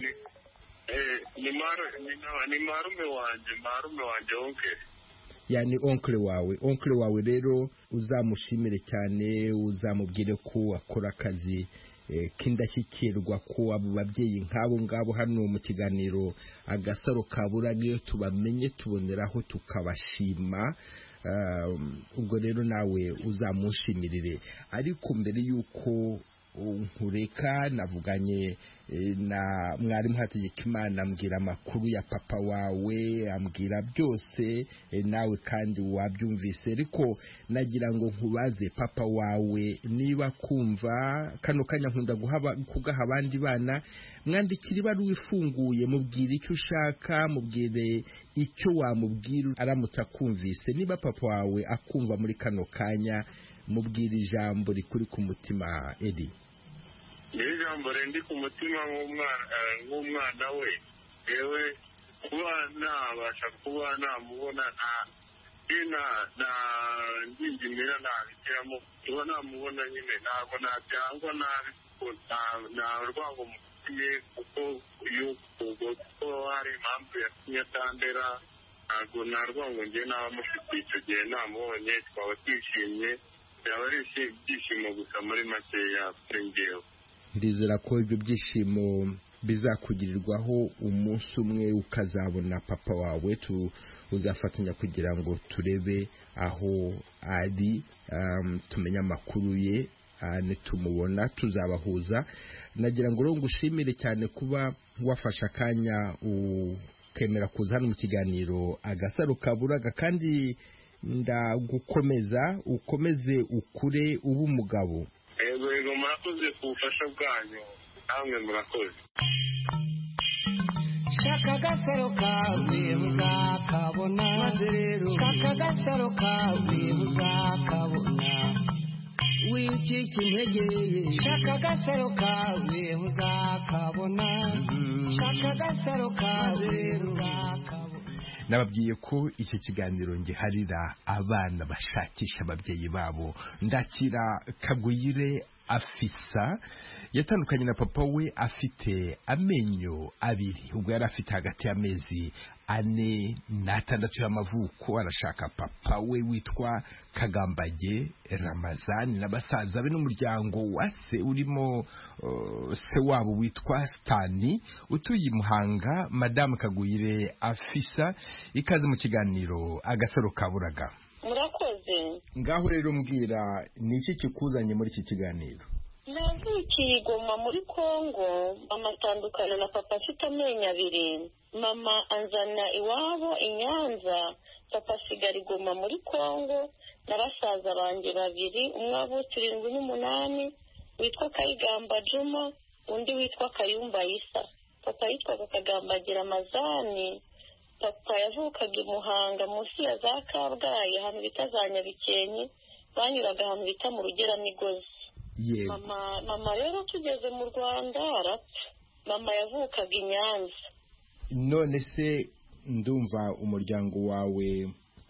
ni marume wanjye marume wanjye oncle, yani oncle wawe oncle wawe rero uzamushimire cyane uzamubwire ko akora akazi k'indashyikirwa ko abo babyeyi nk'abo ngabo hano mu kiganiro Agasaro Kaburaga iyo tubamenye tuboneraho tukabashima. Ubwo rero nawe uzamushimirire. Ariko mbere y'uko nkureka navuganye na mwarimu Hategekimana ambwira amakuru ya papa wawe ambwira byose nawe kandi wabyumvise. Ariko nagira ngo nkubaze papa wawe niba kumva kano kanya nkunda kugaha abandi bana, mwandikira ibaruwa ifunguye mubwire icyo ushaka mubwire icyo wamubwira aramutse akumvise. Niba papa wawe akumva muri kano kanya mubwire ijambo rikuri ku mutima. Eli, ni ijambo rendi ku mutima nk'umwana we yewe kuba nabasha kuba namubona nta ngingimira ntabigiramo kuba namubona nyine ntabwo nabyangwa nabi nta rwango mufitiye kuko kuko hari impamvu yatumye atandera ntabwo nta rwango njye naba mufitiye icyo gihe namubonye twaba twishimye byaba ari ibyishimo gusa muri makeya kuri njyewe. Ndizera ko ibyo byishimo bizakugirirwaho umunsi umwe ukazabona papa wawe. Tuzafatanya kugira ngo turebe aho ari, um, tumenye amakuru ye, nitumubona tuzabahuza. Nagira ngo rero ngushimire cyane kuba wafashe akanya ukemera kuza hano mu kiganiro Agasaro Kaburaga, kandi ndagukomeza ukomeze ukure uba umugabo. Yego yego, murakoze ku bufasha bwanyu, namwe murakoze. Shaka agasaro kawe muzakabona, maze rero shaka agasaro kawe muzakabona, wicika intege. Shaka agasaro kawe muzakabona, shaka agasaro kawe muzakabona. Nababwiye ko iki kiganiro ngiharira abana bashakisha ababyeyi babo. Ndakira Kaguyire Afisa yatandukanye na papa we afite amenyo abiri, ubwo yari afite hagati y'amezi ane n'atandatu y'amavuko. Arashaka papa we witwa Kagambage Ramazani n'abasaza be n'umuryango wa se urimo uh, se wabo witwa Stani utuye i Muhanga. Madame Kaguyire Afisa, ikaze mu kiganiro Agasaro Kaburaga. Murakoze. Ngaho rero mbwira ni iki kikuzanye muri iki kiganiro? Navukiye i Goma muri Kongo, mama atandukana na papa afite amenyo abiri. Mama anzana iwabo i Nyanza, papa asigara i Goma muri Kongo na basaza banjye babiri, umwe avutse irindwi n'umunani witwa Kayigamba Juma, undi witwa Kayumba Isa. Papa yitwaga Kagambagira Ramazani. Papa yavukaga i Muhanga munsi ya za Kabgayi ahantu bita za Nyabikenke, banyuraga ahantu bita mu Rugeramigozi. Yeah. Mama mama rero tugeze mu Rwanda arapfa. Mama yavukaga i Nyanza. None se ndumva umuryango wawe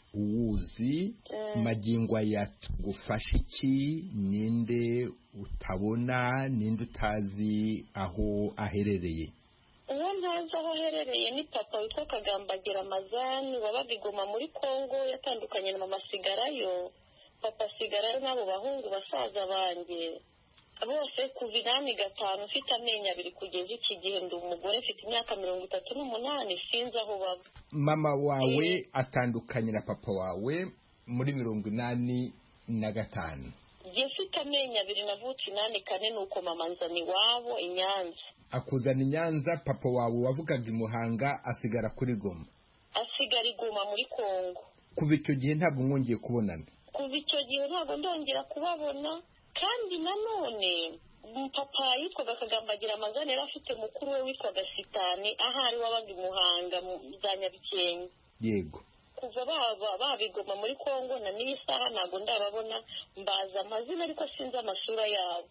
uwuzi, mm. magingo yatugufasha iki? Ninde utabona, ninde utazi aho aherereye? Uwo ntazi aho aherereye ni papa witwa Kagambagira Ramazani, wabaga i Goma muri Kongo, yatandukanye na mama asigarayo. Papa asigarayo n'abo bahungu basaza banjye bose kuva inani gatanu, ufite amenyo abiri kugeza iki gihe. Ndi umugore mfite imyaka mirongo itatu n'umunani, sinzi aho baba. Mama wawe e, atandukanye na papa wawe muri mirongo inani na gatanu. Jye mfite amenyo abiri, navutse inani kane, nuko mama nzana iwabo i Nyanza. Akuzana i Nyanza, papa wawe wavugaga i Muhanga asigara kuri Goma. Asigara i Goma muri Kongo. Kuva icyo gihe ntabwo mwongeye kubonana? Kuva icyo gihe ntabwo ndongera kubabona. Kandi nanone papa yitwaga Kagambagira Ramazani, yari afite mukuru we witwaga Sitani, ahari wabaga i Muhanga za Nyabikenke. Yego. Kuva baba babigoma muri Kongo na n'iyi saha ntabwo ndababona, mbaza amazina ariko sinzi amasura yabo.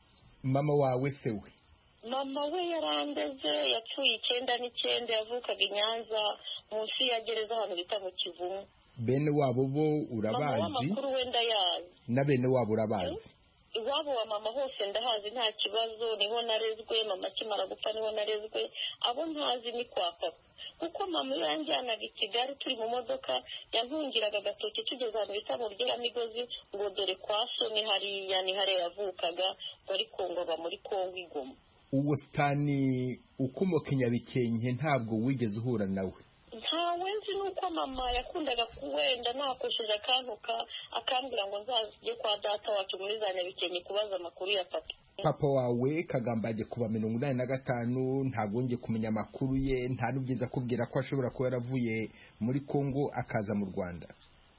Mama wawe se we? Mama we yarandeze, yapfuye icyenda n'icyenda, yavukaga i Nyanza munsi ya gereza ahantu bita mu Kivumu. Bene wabo bo urabazi? Mama w'amakuru wenda yazi. Na bene wabo urabazi? Iwabo wa mama hose ndahazi nta kibazo, niho narezwe. Mama akimara gupfa niho narezwe. Abo ntazi ni kwa papa, kuko mama yanjyanaga i Kigali turi mu modoka, yantungiraga agatoki tugeze ahantu bita mu Rugeramigozi, ngo dore kwa so ni hariya, ni hariya yavukaga, muri Kongo, aba muri Kongo i Goma. Uwo Stani ukomoka i Nyabikenke ntabwo wigeze uhura nawe? Ntawe nzi, nuko mama yakundaga kuwenda nakosheje akantuka akambwira ngo nzajye kwa data wacu muri za Nyabikenke kubaza amakuru ya papa. Papa wawe Kagambage kuva mirongo inani na gatanu ntabwo ngiye kumenya amakuru ye, nta n'ubyiza kubwira ko ashobora kuba yaravuye muri Kongo akaza mu Rwanda?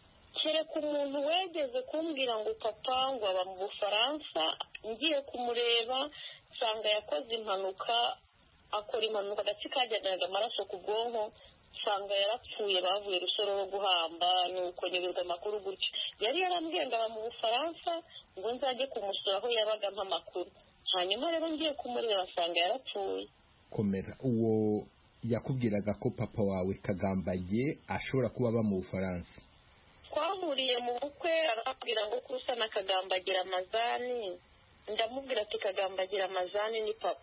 Kereka umuntu wegeze kumbwira ngo papa ngo aba mu Bufaransa, ngiye kumureba nsanga yakoze impanuka, akora impanuka agati kajyanaga amaraso ku bwonko, nsanga yarapfuye, bavuye Rusororo guhamba, nuko nyibirwa amakuru gutyo. Yari yarambwiye ngo aba mu Bufaransa ngo nzajye kumusura aho yabaga nk'amakuru. Hanyuma rero ngiye kumureba nsanga yarapfuye. Komera, uwo yakubwiraga ko papa wawe Kagambage ashobora kuba aba mu Bufaransa? Twahuriye mu bukwe, arabwira ngo kusa na Kagambagira Ramazani. Ndamubwira ati Kagambagira Ramazani ni papa.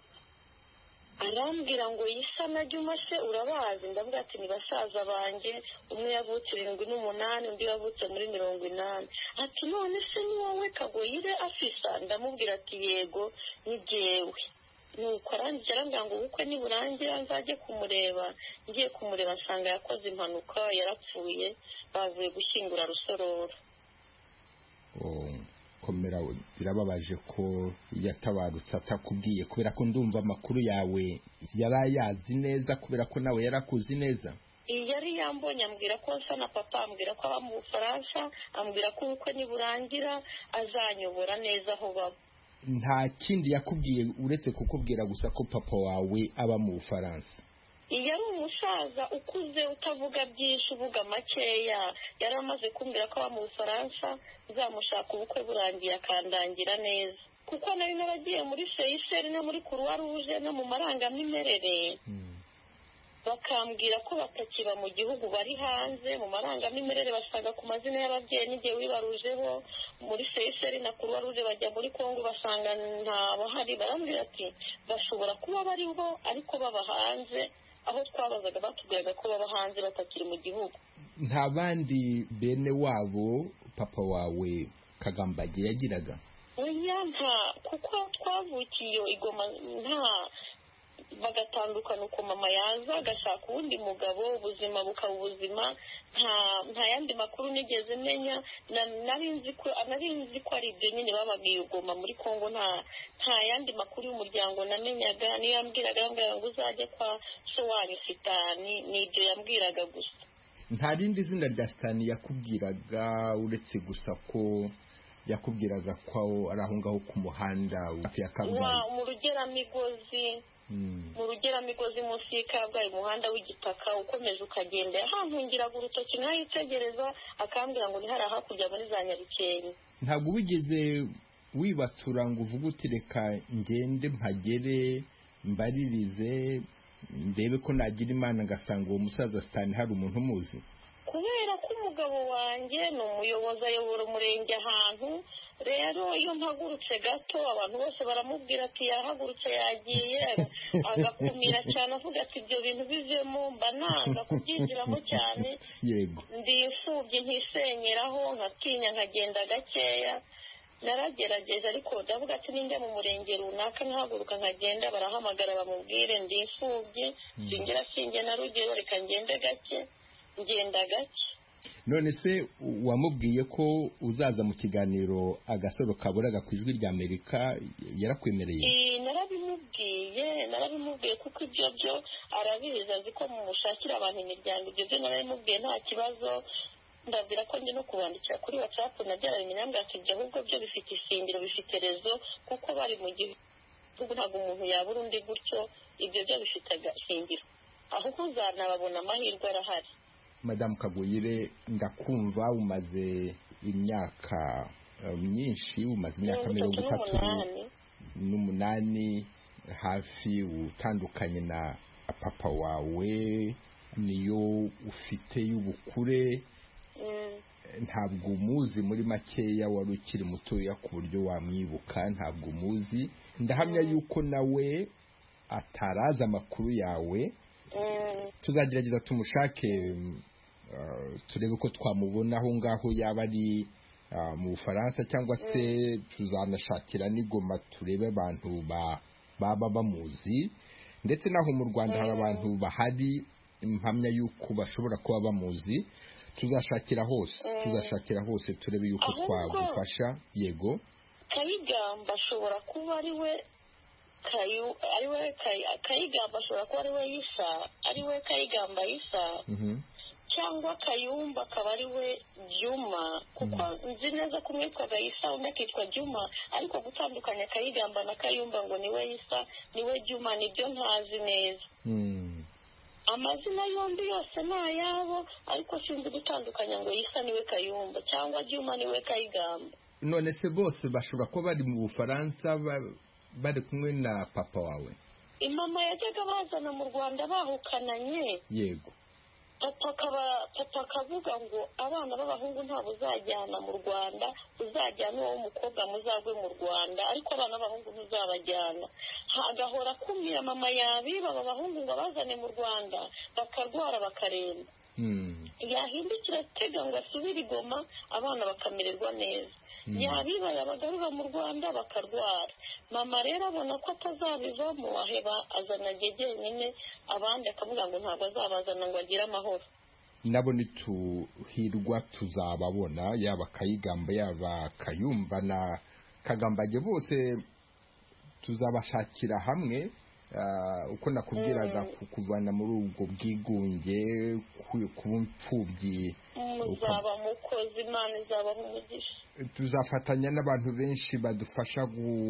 Arambwira ngo Isa na Juma se urabazi? Ndavuga ati ni basaza banjye, umwe yavutse irindwi n'umunani, undi yavutse muri mirongo inani. Ati none se ni wowe Kaguyire Afisa? Ndamubwira ati yego ni jyewe. Nuko arangije arambwira ngo ubukwe niburangira nzajye kumureba. Ngiye kumureba nsanga yakoze impanuka, yarapfuye, bavuye gushyingura Rusororo. Oh. Komera, birababaje ko yatabarutse atakubwiye, kubera ko ndumva amakuru yawe yarayazi neza, kubera ko nawe yarakuzi neza. Yari yambonye ambwira ko nsa na papa, ambwira ko aba mu Bufaransa, ambwira ko ubukwe niburangira azanyobora neza aho baba. Nta kindi yakubwiye uretse kukubwira gusa ko papa wawe aba mu Bufaransa? Yari umusaza ukuze utavuga byinshi, uvuga makeya. Yari amaze kumbwira ko aba mu Bufaransa, zamushaka ubukwe burangiye akandangira neza, kuko nari naragiye muri Seychelles no muri Croix Rouge no mu marangamimerere. bakambwira ko batakiba mu gihugu bari hanze mu marangamimerere basaga ku mazina y'ababyeyi n'igihe wibarujeho muri seyiseri na kuruwa ruje bajya muri kongo basanga ntabahari barambwira ati bashobora kuba bariho ariko baba hanze aho twabazaga batubwiraga ko baba hanze batakiri mu gihugu. Nta bandi bene wabo papa wawe Kagambage yagiraga? oya nta kuko twavukiye igoma nta bagatandukana uko mama yaza agashaka uwundi mugabo ubuzima bukaba ubuzima nta nta yandi makuru nigeze menya nari nzi ko nari nzi ko ari ibyo nyine bababwiye ugoma muri Kongo nta nta yandi makuru y'umuryango namenyaga niyo yambwiraga yambwiraga ngo uzajye kwa so wanyu Sitani nibyo yambwiraga gusa. Nta rindi zina rya Sitani yakubwiraga uretse gusa ko yakubwiraga ko ari aho ngaho ku muhanda hafi ya Kabgayi mu rugeramigozi mu rugeramigozi munsi y'Ikabgayi umuhanda w'igitaka ukomeje ukagenda yahankungiraga urutoki nkayitegereza akambwira ngo ni hari hakurya muri za Nyarukenyi. Ntabwo wigeze wibatura ngo uvuge uti reka ngende mpagere mbaririze ndebe ko nagira Imana ngasanga uwo musaza Sitani hari umuntu umuzi? Kubera ko umugabo wanjye ni umuyobozi ayobora umurenge ahantu rero iyo mpagurutse gato abantu bose baramubwira ati yahagurutse yagiye agakumira cyane avuga ati ibyo bintu bivemo mba nanga kubyinjiramo cyane yego ndi imfubyi ntisenyeraho nkatinya nkagenda gakeya naragerageje ariko ndavuga ati ninde mu murenge runaka nkahaguruka nkagenda barahamagara bamubwire ndi imfubyi singira singe na rugero reka ngende gake ngenda gake. None se wamubwiye ko uzaza mu kiganiro Agasaro Kaburaga ku Ijwi rya Amerika yarakwemereye? Eh narabimubwiye narabimubwiye kuko ibyo byo arabizi azi ko mumushakira abantu imiryango ibyo byo narabimubwiye nta kibazo ndabwira ko ndi no kubandikira kuri WhatsApp nabyara iminyambwe ati ahubwo byo bifite ishingiro bifite rezo kuko bari mu gihugu ntabwo umuntu yabura undi gutyo ibyo byo bifite agashingiro aho kuzanababona amahirwe arahari. Madamu Kagoyire ndakumva umaze imyaka myinshi umaze imyaka mirongo itatu n'umunani hafi utandukanye na papa wawe niyo ufite y'ubukure ntabwo umuzi muri makeya wari ukiri mutoya ku buryo wamwibuka ntabwo umuzi ndahamya yuko nawe ataraza amakuru yawe tuzagerageza tumushake turebe ko twamubona aho ngaho yaba ari mu Bufaransa cyangwa se tuzanashakira n'igoma turebe abantu baba bamuzi ndetse naho mu Rwanda hari abantu bahari impamya yuko bashobora kuba bamuzi tuzashakira hose tuzashakira hose turebe yuko twagufasha. Yego Kayigamba ashobora kuba ari we kayu ari we Kayigamba ashobora kuba ari we Yisa ari we Kayigamba Yisa cyangwa Kayumba akaba ari we Juma kuko nzi neza ko umwitwaga Yisa undi akitwa Juma ariko gutandukanya Kayigamba na Kayumba ngo niwe Yisa niwe Juma nibyo ntazi neza. Amazina yombi yose ni ayabo ariko sinzi gutandukanya ngo Yisa niwe Kayumba cyangwa Juma niwe Kayigamba. None se bose bashobora kuba bari mu Bufaransa bari kumwe na papa wawe? Imama yajyaga bazana mu Rwanda bahukananye. Yego papa akaba papa akavuga ngo abana b'abahungu ntabwo uzajyana mu Rwanda uzajyana uwo mukobwa muzagwe mu Rwanda ariko abana b'abahungu ntuzabajyana hagahora kumira mama yabiba abahungu ngo bazane mu Rwanda bakarwara bakaremba yahindukira tega ngo asubire igoma abana bakamererwa neza yabiba yabagarura mu Rwanda bakarwara mama rero abona ko atazabivamo aheba azana gegeye nyine abandi akavuga ngo ntabwo azabazana ngo agire amahoro. Nabo nituhirwa tuzababona yaba Kayigamba yaba Kayumba na Kagambage bose tuzabashakira hamwe uko nakubwiraga kukuvana muri ubwo bwigunge kuba imfubyi uzaba mukozi Imana izaba umugisha. Tuzafatanya n'abantu benshi badufasha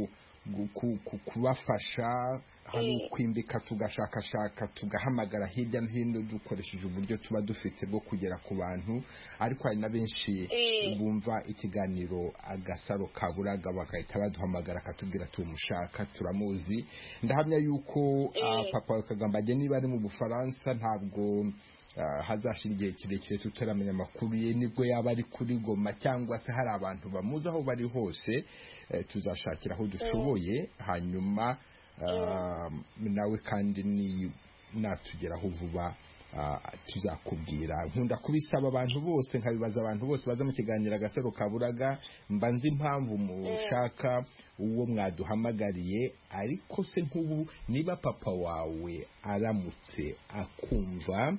kubafasha hari ukwimbika tugashakashaka tugahamagara hirya no hino dukoresheje uburyo tuba dufite bwo kugera ku bantu ariko hari na benshi bumva ikiganiro Agasaro Kaburaga bagahita baduhamagara akatubwira tumushaka turamuzi ndahamya yuko papa Kagambage niba ari mu Bufaransa ntabwo hazashira igihe kirekire tutaramenya amakuru ye nibwo yaba ari kuri Goma cyangwa se hari abantu bamuzi aho bari hose tuzashakira aho dushoboye hanyuma nawe kandi ni natugeraho vuba tuzakubwira nkunda kubisaba abantu bose nkabibaza abantu bose baza mu kiganiro Agasaro Kaburaga mba nzi impamvu mushaka uwo mwaduhamagariye ariko se nk'ubu niba papa wawe aramutse akumva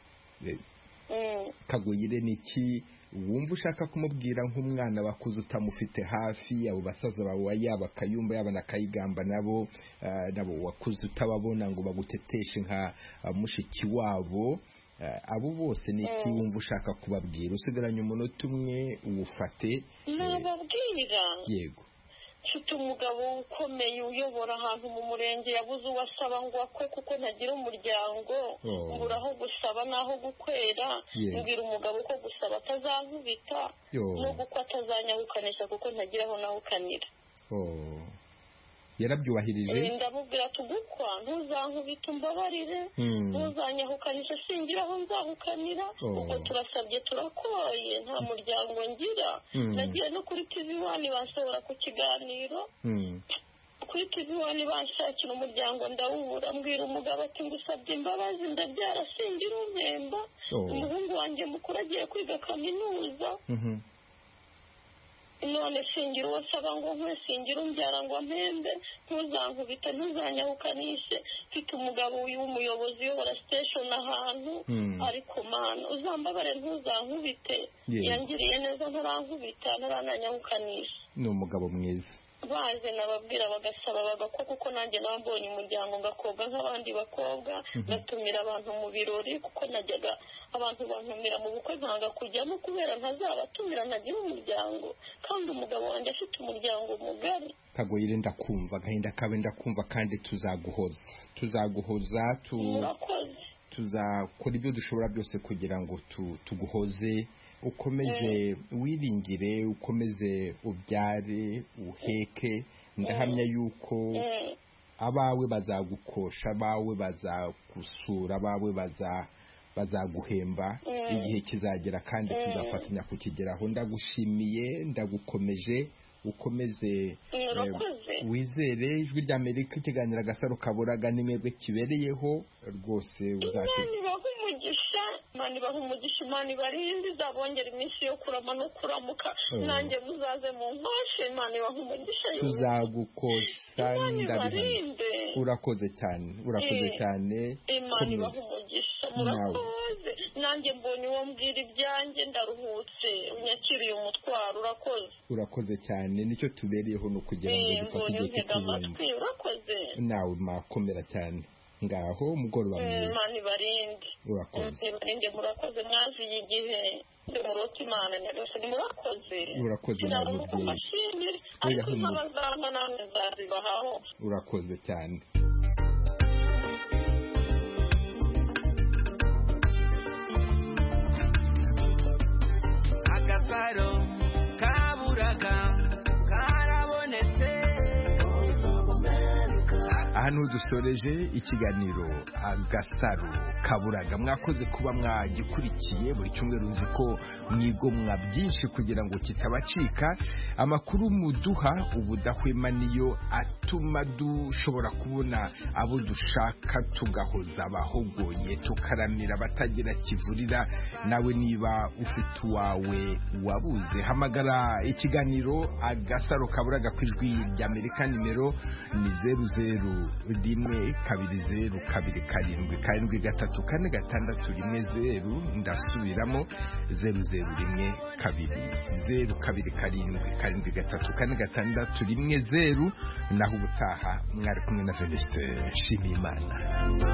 Kagoyire niki wumva ushaka kumubwira nk'umwana wakuze utamufite hafi abo basaza bawe yaba Kayumba yaba na Kayigamba nabo nabo wakuze utababona ngo baguteteshe nka mushiki wabo abo bose niki wumva ushaka kubabwira usigaranye umunota umwe uwufate nababwira yego mfite umugabo ukomeye uyobora ahantu mu murenge yabuze uwasaba ngo akwe kuko ntagira umuryango mbura aho gusaba n'aho gukwera mbwira umugabo ko gusaba atazankubita n'ubwo ko atazanyahukanisha kuko ntagira aho nahukanira yarabyubahirije ndamubwira tugukwa ntuzankubita umbabarire ntuzanyahukanisha singira aho nzahukanira ubwo turasabye turakoye nta muryango ngira nagiye no kuri T V one banshobora ku kiganiro kuri T V one banshakira umuryango ndawubura mbwira umugabo ati ngusabye imbabazi ndabyara singira umpemba umuhungu wanjye mukuru agiye kwiga kaminuza none singira uwo saba ngo nkwe singira umbyara ngo mpembe ntuzankubita ntuzanyahukanishe mfite umugabo w'umuyobozi uyobora station ahantu ariko mana uzambabare ntuzankubite yangiriye neza ntarankubita ntarananyahukanisha ni umugabo mwiza baje nababwira bagasaba bagakwa kuko nanjye nambonye umuryango ngakobwa nk'abandi bakobwa batumira abantu mu birori kuko najyaga abantu bantumira mu bukwe nkanga kujyamo kubera ntazabatumira ntagira umuryango kandi umugabo wanjye afite umuryango mugari Kagoyire ndakumva gahinda kabe ndakumva kandi tuzaguhoza tuzaguhoza tu tuzakora ibyo dushobora byose kugira ngo tuguhoze ukomeze wiringire ukomeze ubyare uheke ndahamya yuko abawe bazagukosha abawe bazagusura abawe bazaguhemba igihe kizagera kandi tuzafatanya kukigeraho ndagushimiye ndagukomeje ukomeze wizere ijwi rya Amerika ikiganiro Agasaro Kaburaga nimwebwe kibereyeho rwose uzate Imana ibaha umugisha Imana ibarinde izabongera iminsi yo kurama no kuramuka nanjye muzaze mu nkoshe Imana ibaha umugisha tuzagukosha ndabihamya urakoze cyane urakoze cyane Imana ibaha umugisha murakoze nanjye mbonye uwo mbwira ibyanjye ndaruhutse unyakiriye umutwaro urakoze urakoze cyane nicyo tubereyeho no kugira ngo dufate igihe cy'ikibumba urakoze nawe makomera cyane ngaho umugoroba mwiza Imana ibarinde urakoze ibarinde murakoze mwaziye igihe murota Imana nyagasani murakoze urakoze nawe mubyeyi ariko nk'abazama namwe nzazibahaho urakoze cyane Agasaro Kaburaga karabonetse hano dusoreje ikiganiro Agasaro Kaburaga mwakoze kuba mwagikurikiye buri cyumweru nzi ko mwigomwa byinshi kugira ngo kitabacika amakuru muduha ubudahwema niyo atuma dushobora kubona abo dushaka tugahoza abahogoye tukaramira batagira kivurira nawe niba ufite uwawe wabuze hamagara ikiganiro Agasaro Kaburaga ku ijwi rya Amerika nimero ni zeru zeru rimwe kabiri zeru kabiri karindwi karindwi gatatu kane gatandatu rimwe zeru ndasubiramo zeru zeru rimwe kabiri zeru kabiri karindwi karindwi gatatu kane gatandatu rimwe zeru naho ubutaha mwari kumwe na Venuste Nshimiyimana.